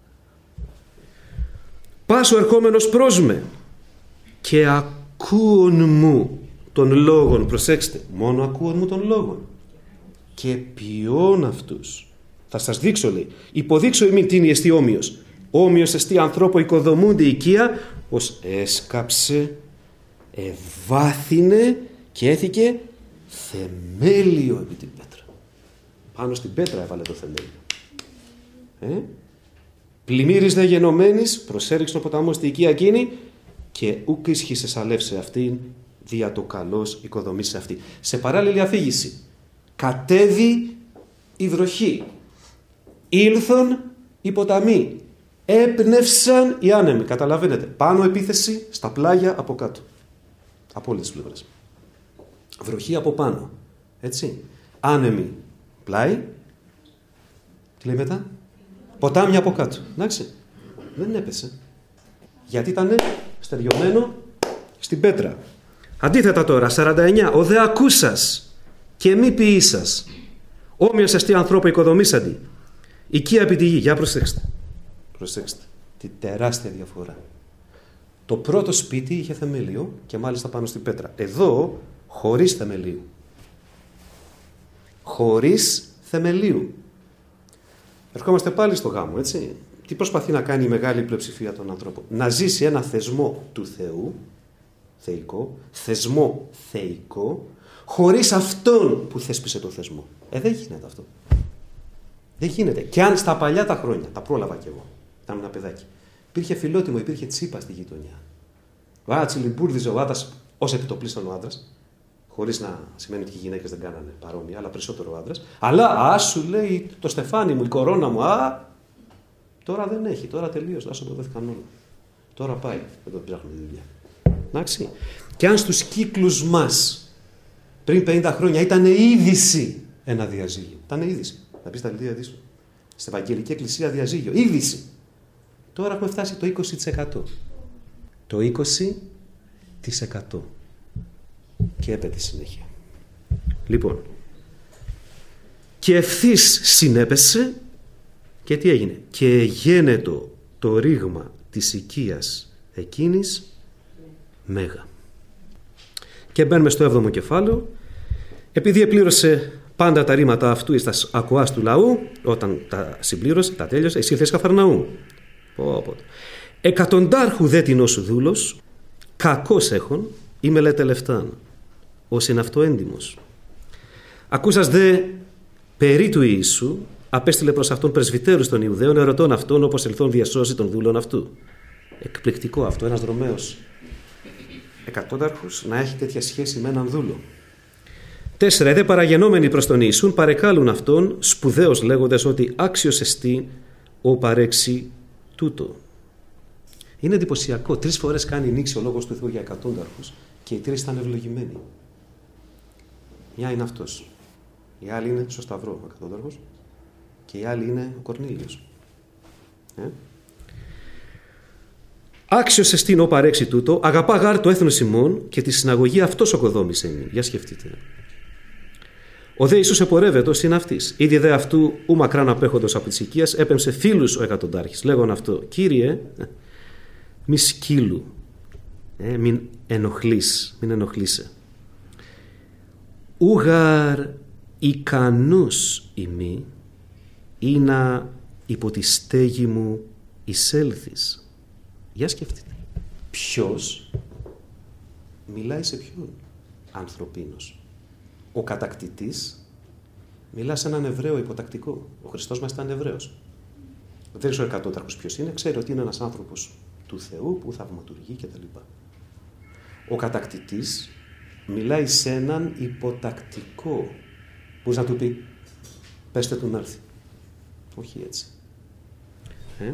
A: Πάσο ερχόμενος προς με και ακούων μου των λόγων. Προσέξτε, μόνο ακούων μου των λόγων. Και ποιόν αυτούς. Θα σας δείξω λέει. Υποδείξω ημίν τι είναι εστί όμοιος. Όμοιος εστί ανθρώπο οικοδομούνται οικία, ως έσκαψε, ευάθυνε και έθηκε θεμέλιο επί την πέτρα. Πάνω στην πέτρα έβαλε το θεμέλιο. Ε? Πλημμύρης δε γενομένης, προσέριξε ο ποταμός στη οικία εκείνη και ούκ ίσχυσε σαλεύσε αυτήν, δια το καλός οικοδομήσε αυτή. Σε παράλληλη αφήγηση. Κατέβη η βροχή. Ήλθον οι ποταμοί. Έπνευσαν οι άνεμοι. Καταλαβαίνετε. Πάνω επίθεση, στα πλάγια από κάτω. Από όλες τις πλευρές. Βροχή από πάνω. Έτσι. Άνεμοι πλάι. Τι λέει μετά. Ποτάμια από κάτω. Εντάξει. Δεν έπεσε. Γιατί ήταν στεριωμένο στην πέτρα. Αντίθετα τώρα, σαράντα εννιά. Ο δε ακούσας και μη ποιήσας. Όμοιος εστί ανθρώπου οικοδομήσαντι. Οικία επί τη γη. Για προσέξτε. Προσέξτε. Τη τεράστια διαφορά. Το πρώτο σπίτι είχε θεμέλιο και μάλιστα πάνω στην πέτρα. Εδώ χωρίς θεμελίου. Χωρίς θεμελίου. Ερχόμαστε πάλι στο γάμο, έτσι. Τι προσπαθεί να κάνει η μεγάλη πλειοψηφία των ανθρώπων. Να ζήσει ένα θεσμό του Θεού, θεϊκό, θεσμό θεϊκό, χωρίς αυτόν που θέσπισε το θεσμό. Ε, δεν γίνεται αυτό. Δεν γίνεται. Και αν στα παλιά τα χρόνια, τα πρόλαβα κι εγώ, ήταν ένα παιδάκι, υπήρχε φιλότιμο, υπήρχε τσίπα στη γειτονιά. Βάτσι, λιμπούρδιζε ο άντρας, ως επιτοπλίστων ο άντρας, χωρίς να σημαίνει ότι οι γυναίκες δεν κάνανε παρόμοια, αλλά περισσότερο ο άντρας. Αλλά α σου λέει το στεφάνι μου, η κορώνα μου, α. Τώρα δεν έχει, τώρα τελείωσε, άσο το δέθηκαν όλα. Τώρα πάει, δεν το ψάχνουμε τη δουλειά. Εντάξει. Και αν στους κύκλους μας πριν πενήντα χρόνια ήταν είδηση ένα διαζύγιο. Ήταν είδηση. Να πει στα Λιδία Δύσου. Στην Ευαγγελική Εκκλησία διαζύγιο. Είδηση. Τώρα έχουμε φτάσει το είκοσι τοις εκατό. Το είκοσι τοις εκατό. Και έπεται συνέχεια. Λοιπόν. Και ευθύς συνέπεσε και τι έγινε. Και γένετο το ρήγμα της οικίας εκείνης μέγα. Και μπαίνουμε στο έβδομο κεφάλαιο. Επειδή επλήρωσε Πάντα τα ρήματα αυτού εις τα ακουάς του λαού, όταν τα συμπλήρωσε, τα τέλειωσε, εσύ ήρθες Καφαρναού. Πω, πω. Εκατοντάρχου δε την όσου δούλος, κακός έχων, ή μελέτε λεφτάν, ως είναι αυτό έντιμος. Ακούσας δε περί του Ιησού, απέστειλε προς αυτόν πρεσβυτέρους των Ιουδαίων, ερωτών αυτόν όπως ελθόν διασώσει των δούλων αυτού. Εκπληκτικό αυτό, ένας Ρωμαίος εκατόνταρχος να έχει τέτοια σχέση με έναν δούλο. Τέσσερα, δε παραγενόμενοι προς τον Ιησούν παρεκάλουν αυτόν, σπουδαίος λέγοντας ότι άξιος εστί ο παρέξι τούτο. Είναι εντυπωσιακό. Τρεις φορές κάνει νήξη ο λόγος του Θεού για εκατόνταρχους και οι τρεις ήταν ευλογημένοι. Μια είναι αυτός. Η άλλη είναι στο Σταυρό ο εκατόνταρχος και η άλλη είναι ο Κορνήλιος. Ε? Άξιος εστίν ο παρέξι τούτο, αγαπά γάρ το έθνος ημών και τη συναγωγή αυτός οκοδόμησε ημίν. Για σκεφτείτε. Ο δε Ιησούς επορεύετος είναι αυτής. Ήδη δε αυτού ου μακράν απέχοντος από της οικίας έπεμψε φίλους ο εκατοντάρχης. Λέγον αυτό, Κύριε, μη σκύλου, ε, μην ενοχλείς, μην ενοχλείσαι. Ούγαρ ικανός ημί ή να υπό τη στέγη μου εισέλθεις. Για σκεφτείτε. Ποιος μιλάει σε ποιον? Ανθρωπίνος. Ο κατακτητής μιλά σε έναν Εβραίο υποτακτικό. Ο Χριστός μας ήταν Εβραίος. Δεν ξέρω ο εκατόνταρχος ποιος είναι, ξέρει ότι είναι ένας άνθρωπος του Θεού που θαυματουργεί κτλ. Ο κατακτητής μιλάει σε έναν υποτακτικό. Μπορείς να του πει, πέστε του να έρθει. Όχι έτσι. Ε?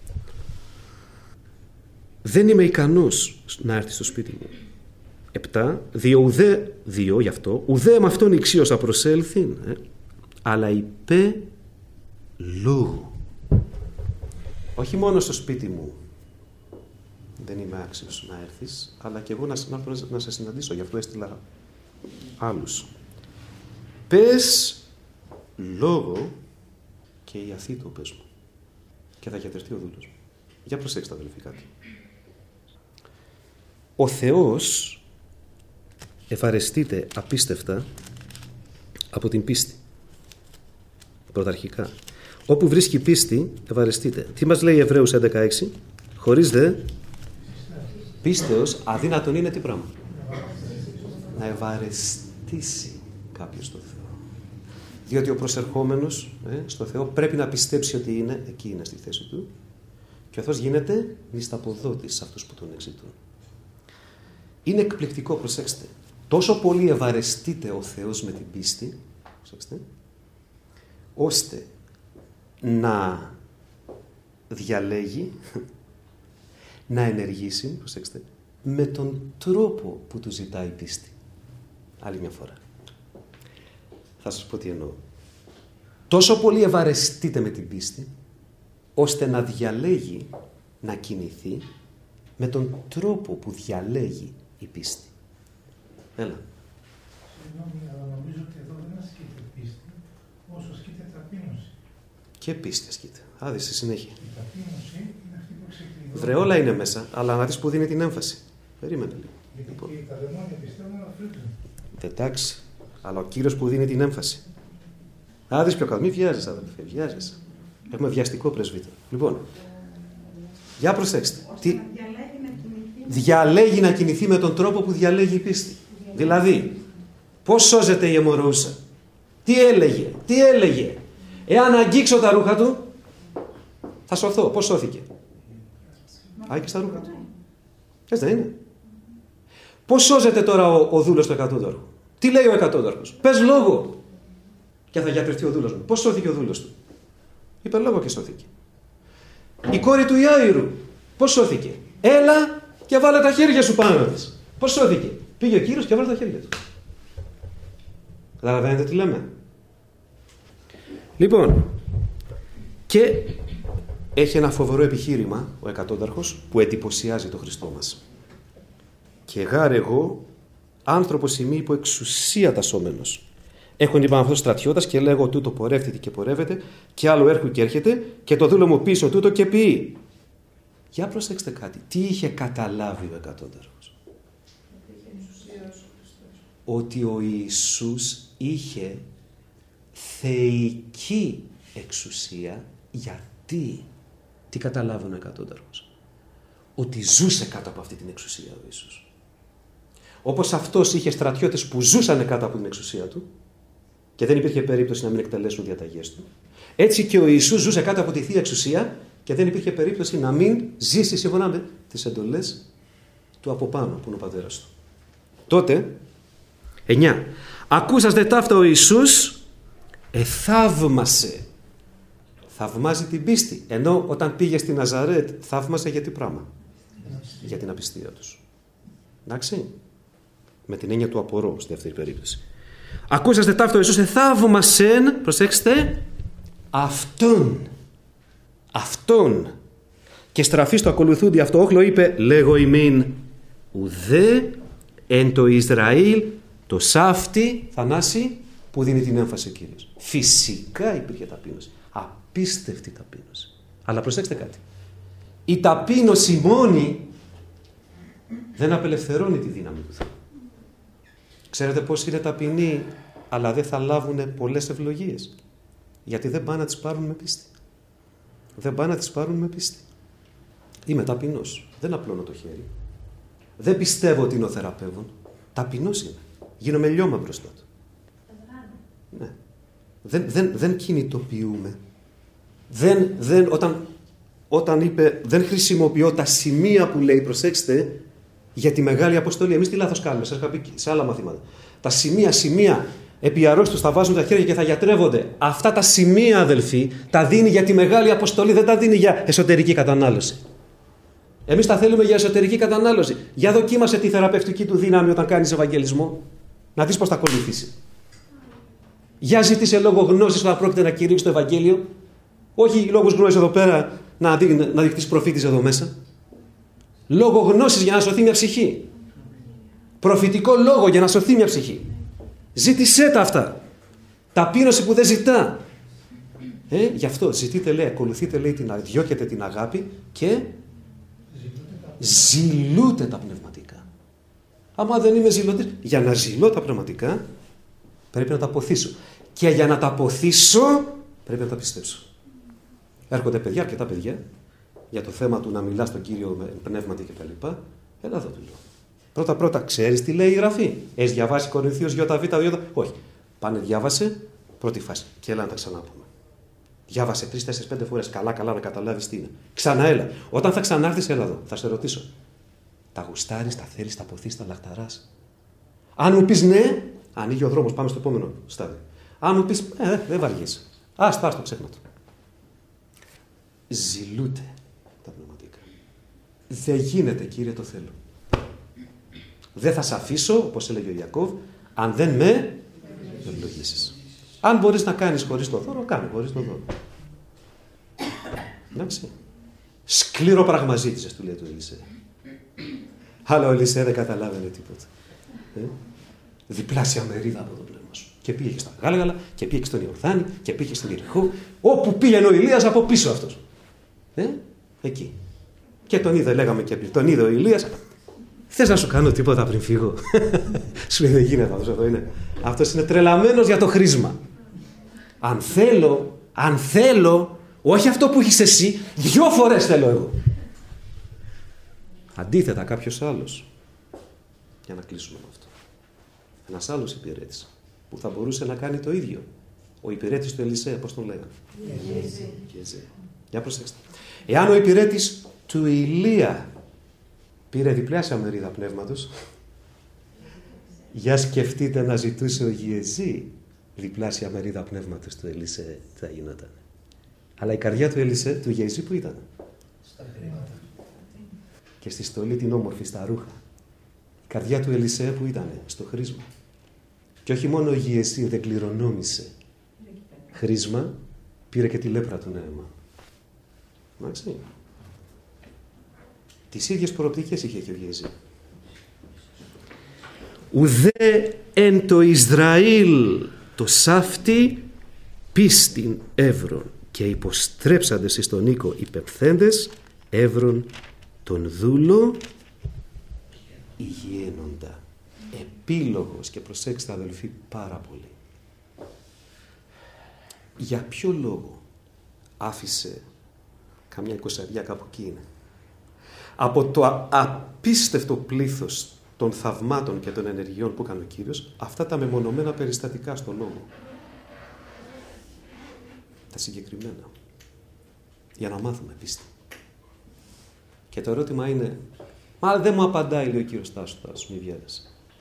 A: Δεν είμαι ικανός να έρθει στο σπίτι μου. Επτά, διό ουδέ, διό γι' αυτό, ουδέ με αυτόν ηξίως θα προσέλθει, ε, αλλά υπέ λόγου. Όχι μόνο στο σπίτι μου δεν είμαι άξιος να έρθεις, αλλά και εγώ να, να, να σε συναντήσω, γι' αυτό έστειλα άλλους. Πες λόγο και η αθήτω πες μου και θα γιατρευτεί ο δούλος μου. Για προσέξτε αδελφοί κάτι. Ο Θεός ευαρεστείται απίστευτα από την πίστη. Πρωταρχικά. Όπου βρίσκει πίστη, ευαρεστείται. Τι μας λέει Εβραίους έντεκα έξι? Χωρίς δε πίστεως αδύνατον είναι τι πράγμα? Να ευαρεστήσει κάποιος το Θεό. Διότι ο προσερχόμενος ε, στο Θεό πρέπει να πιστέψει ότι είναι, εκεί είναι στη θέση του, και ο Θεός γίνεται μισθαποδότης σε αυτούς που τον εξητούν. Είναι εκπληκτικό, προσέξτε. Τόσο πολύ ευαρεστείται ο Θεός με την πίστη, προσέξτε, ώστε να διαλέγει, να ενεργήσει, προσέξτε, με τον τρόπο που του ζητάει η πίστη. Άλλη μια φορά. Θα σας πω τι εννοώ. Τόσο πολύ ευαρεστείται με την πίστη, ώστε να διαλέγει να κινηθεί με τον τρόπο που διαλέγει η πίστη. Έλα.
B: Συγγνώμη, αλλά νομίζω ότι εδώ δεν ασκείται πίστη, όσο ασκείται ταπείνωση.
A: Και πίστη ασκείται. Άδει στη συνέχεια.
B: Η ταπείνωση είναι αυτή που ξεκλειδώνει.
A: Βρε, όλα είναι μέσα, αλλά να δεις που δίνει την έμφαση. Περίμενε λίγο.
B: Γιατί
A: Λοιπόν.
B: και τα δαιμόνια πιστεύουν να φρύτουν.
A: Εντάξει, αλλά ο Κύριος που δίνει την έμφαση. Να δεις πιο κάτω. Μην βιάζεσαι, αδελφέ, βιάζεσαι. Έχουμε βιαστικό πρεσβύτερο. Λοιπόν, για προσέξτε. Τι... Διαλέγει να κινηθεί με τον τρόπο που διαλέγει η πίστη. Δηλαδή, πώς σώζεται η αιμορροούσα? Τι έλεγε, τι έλεγε? Εάν αγγίξω τα ρούχα του, θα σωθώ. Πώς σώθηκε? Άγγιξε τα ρούχα του. Έτσι δεν είναι? Πώς σώζεται τώρα ο, ο δούλος του εκατόνταρχου? Τι λέει ο εκατόνταρχος? Πες λόγο και θα γιατρευτεί ο δούλος μου. Πώς σώθηκε ο δούλος του? Είπε λόγο και σώθηκε. Η κόρη του Ιάηρου πώς σώθηκε? Έλα και βάλε τα χέρια σου πάνω της. Πώς σώθηκε? Πήγε ο Κύριος και βάλε τα χέρια του. Καταλαβαίνετε τι λέμε? Λοιπόν, και έχει ένα φοβερό επιχείρημα ο εκατόνταρχος που εντυπωσιάζει το Χριστό μας. Και γάρ εγώ άνθρωπος ημί υπό εξουσία τασσόμενος. Έχουν είπαμε αυτός στρατιώτας και λέγω τούτο πορεύτηκε και πορεύεται και άλλο έρχου και έρχεται και το δούλο μου πίσω τούτο και ποιεί. Για προσέξτε κάτι. Τι είχε καταλάβει ο εκατόνταρχος? Ότι ο Ιησούς είχε θεϊκή εξουσία. Γιατί? Τι καταλάβουν ο εκατόνταρχος? Ότι ζούσε κάτω από αυτή την εξουσία ο Ιησούς. Όπως αυτός είχε στρατιώτες που ζούσαν κάτω από την εξουσία του και δεν υπήρχε περίπτωση να μην εκτελέσουν διαταγές του, έτσι και ο Ιησούς ζούσε κάτω από τη Θεία Εξουσία και δεν υπήρχε περίπτωση να μην ζήσει σύμφωνα με τις εντολές του από πάνω που είναι ο πατέρας του. Τότε, εννιά. Ακούσας δε ταύτα ο Ιησούς εθαύμασε. Θαυμάζει την πίστη. Ενώ όταν πήγε στη Ναζαρέτ θαύμασε για τι πράγμα? Για την απιστία τους. Εντάξει. Με την έννοια του απορώ στη δεύτερη περίπτωση. Ακούσας δε ταύτα ο Ιησούς εθαύμασεν, προσέξτε, αυτόν. Αυτόν. Και στραφή στο ακολουθούντι αυτό όχλο είπε, λέγω ημίν ουδέ εν το Ισραήλ το σάφτη, Θανάση, που δίνει την έμφαση ο Κύριος. Φυσικά υπήρχε ταπείνωση. Απίστευτη ταπείνωση. Αλλά προσέξτε κάτι. Η ταπείνωση μόνη δεν απελευθερώνει τη δύναμη του Θεού. Ξέρετε πώς είναι ταπεινοί, αλλά δεν θα λάβουν πολλές ευλογίες? Γιατί δεν πάνε να τις πάρουν με πίστη. Δεν πάνε να τις πάρουν με πίστη. Είμαι ταπεινός. Δεν απλώνω το χέρι. Δεν πιστεύω ότι είναι ο θεραπεύων. Ταπεινός είμαι. Γίνομαι λιώμα μπροστά του. Ναι. Δεν, δεν, δεν κινητοποιούμε. Δεν, δεν, όταν, όταν είπε δεν χρησιμοποιώ τα σημεία που λέει, προσέξτε, για τη Μεγάλη Αποστολή. Εμείς τι λάθος κάνουμε, σας είχα πει σε άλλα μαθήματα. Τα σημεία, σημεία, επί αρρώστους θα βάζουν τα χέρια και θα γιατρεύονται. Αυτά τα σημεία, αδελφοί, τα δίνει για τη Μεγάλη Αποστολή, δεν τα δίνει για εσωτερική κατανάλωση. Εμείς τα θέλουμε για εσωτερική κατανάλωση. Για δοκίμασε τη θεραπευτική του δύναμη όταν κάνεις ευαγγελισμό. Να δεις πώς θα ακολουθήσει. Για ζήτησε λόγω γνώσης όταν πρόκειται να κηρύξει το Ευαγγέλιο. Όχι λόγους γνώσης εδώ πέρα να, δει, να δειχτείς προφήτης εδώ μέσα. Λόγω γνώσης για να σωθεί μια ψυχή. Προφητικό λόγο για να σωθεί μια ψυχή. Ζήτησέ τα αυτά. Ταπείνωση που δεν ζητά. Ε, γι' αυτό ζητείτε, λέει, ακολουθείτε, λέει, την, διώκετε την αγάπη και ζηλούτε τα πνευματικά. Άμα δεν είμαι ζηλωτής, για να ζηλώ τα πνευματικά πρέπει να τα αποθήσω. Και για να τα αποθήσω πρέπει να τα πιστέψω. Έρχονται παιδιά, αρκετά παιδιά, για το θέμα του να μιλά στον Κύριο με πνεύματι κτλ. Έλα εδώ του λέω. Πρώτα πρώτα, ξέρεις τι λέει η Γραφή? Έχεις διαβάσει Κορινθίους ΙΒ, Ι? Όχι. Πάνε, διάβασε, πρώτη φάση. Και έλα να τα ξανάπουμε. Διάβασε τρεις, τέσσερις, πέντε φορές καλά, καλά να καταλάβεις τι είναι. Ξαναέλα. Όταν θα ξανάρθεις, έλα εδώ. Θα σε ρωτήσω. Τα γουστάρεις, τα θέλεις, τα αποθείς, τα λαχταράς? Αν μου πεις ναι, ανοίγει ο δρόμος, πάμε στο επόμενο στάδιο. Αν μου πεις, ε, δεν βαριέσαι. Ας το, ξέχνα το. Ζηλούτε τα πνευματικά. Δεν γίνεται, Κύριε, το θέλω. Δεν θα σε αφήσω, όπως έλεγε ο Ιακώβ, αν δεν με ευλογήσεις. Αν μπορείς να κάνεις χωρίς το δώρο, κάνε χωρίς το δώρο. Εντάξει. Σκληρό πράγμα ζήτησες, του λέει του Ελισέ. Αλλά ο Ελισέ δεν καταλάβαινε τίποτα. Ε? Διπλάσια μερίδα από το πνεύμα σου. Και πήγε στα Γάλγαλα, και πήγε στον Ιορδάνη, και πήγε στην Ιεριχώ. Όπου πήγαινε ο Ηλίας, από πίσω αυτός. Ε? Εκεί. Και τον είδε, λέγαμε και πριν, τον είδε ο Ηλίας. Θες να σου κάνω τίποτα πριν φύγω? Σου λέει, δεν γίνεται αυτός, εδώ είναι. Αυτός είναι τρελαμένος για το χρήσμα. Αν θέλω, αν θέλω, όχι αυτό που έχεις εσύ, δυο φορές θέλω εγώ. Αντίθετα, κάποιος άλλος, για να κλείσουμε με αυτό, ένας άλλος υπηρέτης που θα μπορούσε να κάνει το ίδιο. Ο υπηρέτης του Ελισέ, πώς τον λέγανε? Γεζέ. Για προσέξτε. Εάν ο υπηρέτης του Ηλία πήρε διπλάσια μερίδα πνεύματος, για σκεφτείτε να ζητούσε ο Γεζή διπλάσια μερίδα πνεύματος του Ελισέ, τι θα γινόταν? Αλλά η καρδιά του Ελισέ, του Γεζή, που ήταν?
B: Στα χρήματα.
A: Και στη στολή την όμορφη, στα ρούχα. Η καρδιά του Ελισέ που ήταν? Στο χρήσμα. Και όχι μόνο ο Γεζή δεν κληρονόμησε χρήσμα, πήρε και τη λέπρα του Νεεμάν. Εντάξει. Τις ίδιες προοπτικές είχε και ο Γεζή. Ουδέ εν το Ισραήλ το σάφτη πίστην εύρων, και υποστρέψαντες εις τον οίκο υπεπθέντες εύρων τον δούλο υγιένοντα. Επίλογος, και προσέξτε, αδελφοί, πάρα πολύ. Για ποιο λόγο άφησε καμιά εικοσαριά, κάπου εκεί είναι, από το α- απίστευτο πλήθος των θαυμάτων και των ενεργειών που έκανε ο Κύριος, αυτά τα μεμονωμένα περιστατικά στο λόγο. Τα συγκεκριμένα. Για να μάθουμε πίστη. Και το ερώτημα είναι, μα δεν μου απαντάει, λέει ο Κύριος Τάσου, Τάσου, μη βιάζεσαι.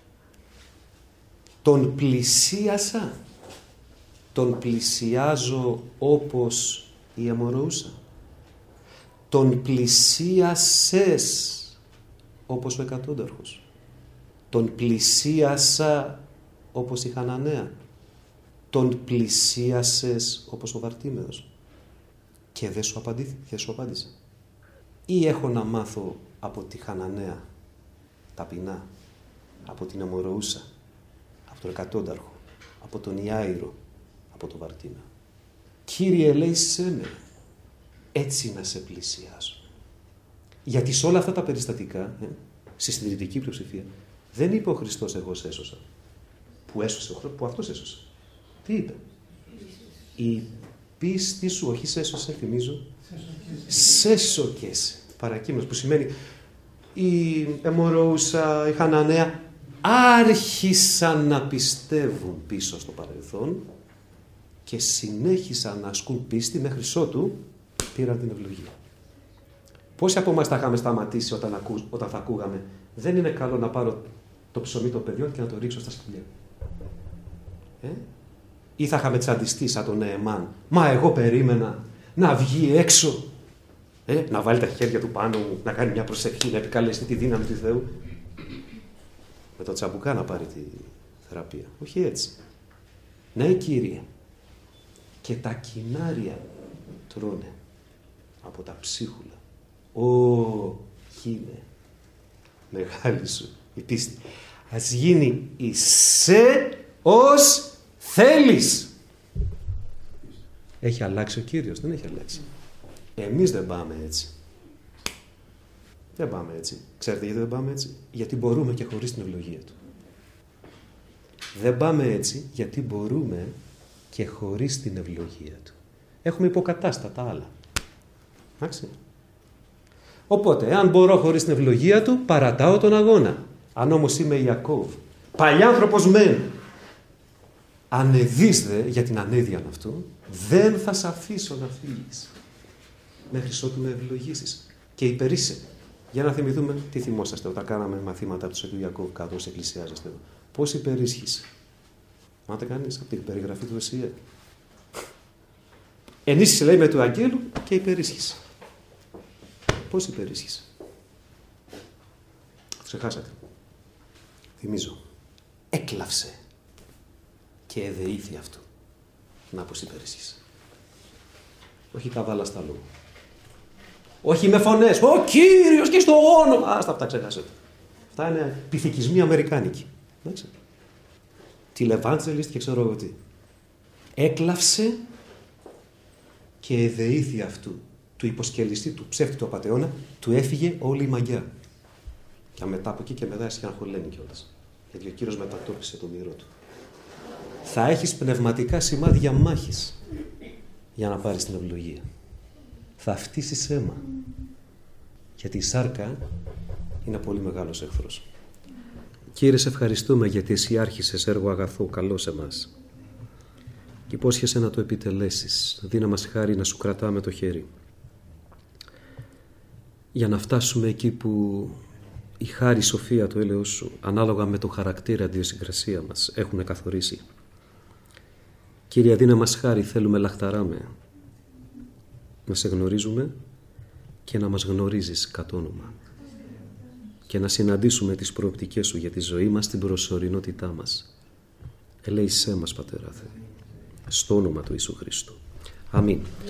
A: Τον πλησίασα, τον πλησιάζω όπως η αιμορροούσα. Τον πλησίασες όπως ο εκατόνταρχος. Τον πλησίασα όπως η Χαναναία. Τον πλησίασες όπως ο Βαρτίμεος. Και δεν σου, απαντήθη, δεν σου απάντησε. Ή έχω να μάθω από τη Χαναναία, ταπεινά, από την αιμορροούσα, από τον εκατόνταρχο, από τον Ιάηρο, από τον Βαρτίμεο. Κύριε, ελέησέ με, έτσι να σε πλησιάσω. Γιατί σε όλα αυτά τα περιστατικά, ε, στη συντηρητική πλειοψηφία, δεν είπε ο Χριστός εγώ σε έσωσα. Που έσωσε ο Χριστός, που αυτός έσωσε. Τι είπε? Η πίστη σου, όχι σε έσωσε, θυμίζω, σε σοκέσε. Παρακείμενος, που σημαίνει η αιμορροούσα, η Χαναναία άρχισαν να πιστεύουν πίσω στο παρελθόν και συνέχισαν να ασκούν πίστη μέχρι ότου πήραν την ευλογία. Πόσοι από εμάς θα είχαμε σταματήσει όταν, ακού, όταν θα ακούγαμε δεν είναι καλό να πάρω το ψωμί των παιδιών και να το ρίξω στα σκυλιά. Ε? Ή θα είχαμε τσαντιστεί σαν τον Νεεμάν. Μα εγώ περίμενα να βγει έξω, ε? να βάλει τα χέρια του πάνω μου, να κάνει μια προσευχή, να επικαλέσει τη δύναμη του Θεού. Με το τσαμπουκά να πάρει τη θεραπεία. Όχι έτσι. Ναι, Κύριε. Και τα κοινάρια τρώνε από τα ψίχουλα. Ω, γίνε μεγάλη σου η πίστη. Ας γίνει η σε ως θέλεις. Έχει αλλάξει ο Κύριος? Δεν έχει αλλάξει. Εμείς δεν πάμε έτσι. Δεν πάμε έτσι. Ξέρετε γιατί δεν πάμε έτσι? Γιατί μπορούμε και χωρίς την ευλογία του. Δεν πάμε έτσι γιατί μπορούμε και χωρίς την ευλογία του. Έχουμε υποκατάστατα άλλα. Εντάξει. Οπότε, εάν μπορώ χωρίς την ευλογία του, παρατάω τον αγώνα. Αν όμως είμαι Ιακώβ, παλιάνθρωπος μεν, ανεδείς δε για την ανέδεια αυτού, δεν θα σε αφήσω να φύγεις μέχρι ότου με ευλογήσεις. Και υπερίσαι. Για να θυμηθούμε τι θυμόσαστε όταν κάναμε μαθήματα από του Ιακώβ κάτω ως εκκλησιάζεστε εδώ. Πώς υπερίσχυσε? Μάτε κανείς από την περιγραφή του Εσιέ. Ενίσχυσε, λέει, με του αγγέλου και υπερίσχυσε. Πώς υπερίσχυσε? Το ξεχάσατε. Θυμίζω. Έκλαυσε και εδεήθη αυτού. Να πως υπερίσχυσε. Όχι καβάλα στα λόγου. Όχι με φωνές. Ο Κύριος και στο όνομα. Άστα αυτά ξεχάσατε. Αυτά είναι πυθικισμοί αμερικάνικοι. Εντάξει. Τηλεβάντζελιστ και ξέρω εγώ τι. Έκλαυσε και εδεήθη αυτού. Του υποσκελιστή, του ψεύτη του απατεώνα, του έφυγε όλη η μαγιά. Και μετά από εκεί και μετά έσχε να χωλένει κιόλας. Γιατί ο Κύριος μετατόπισε το μυρό του. Θα έχεις πνευματικά σημάδια μάχης για να πάρεις την ευλογία. Θα φτύσεις αίμα. Γιατί η σάρκα είναι πολύ μεγάλος εχθρός. Κύριε, σε ευχαριστούμε γιατί εσύ άρχισες έργο αγαθό καλό σε μας. Και υπόσχεσαι να το επιτελέσεις. Δίνα μας χάρη να σου κρατάμε το χέρι. Για να φτάσουμε εκεί που η χάρη, η σοφία, το έλεος σου, ανάλογα με το χαρακτήρα, ιδιοσυγκρασία μας, έχουν καθορίσει. Κύριε, δίνα μας χάρη, θέλουμε λαχταράμε να σε γνωρίζουμε και να μας γνωρίζεις κατ' όνομα και να συναντήσουμε τις προοπτικές σου για τη ζωή μας, την προσωρινότητά μας. Ελέησέ μας, Πατέρα Θεέ, στο όνομα του Ιησού Χριστού. Αμήν.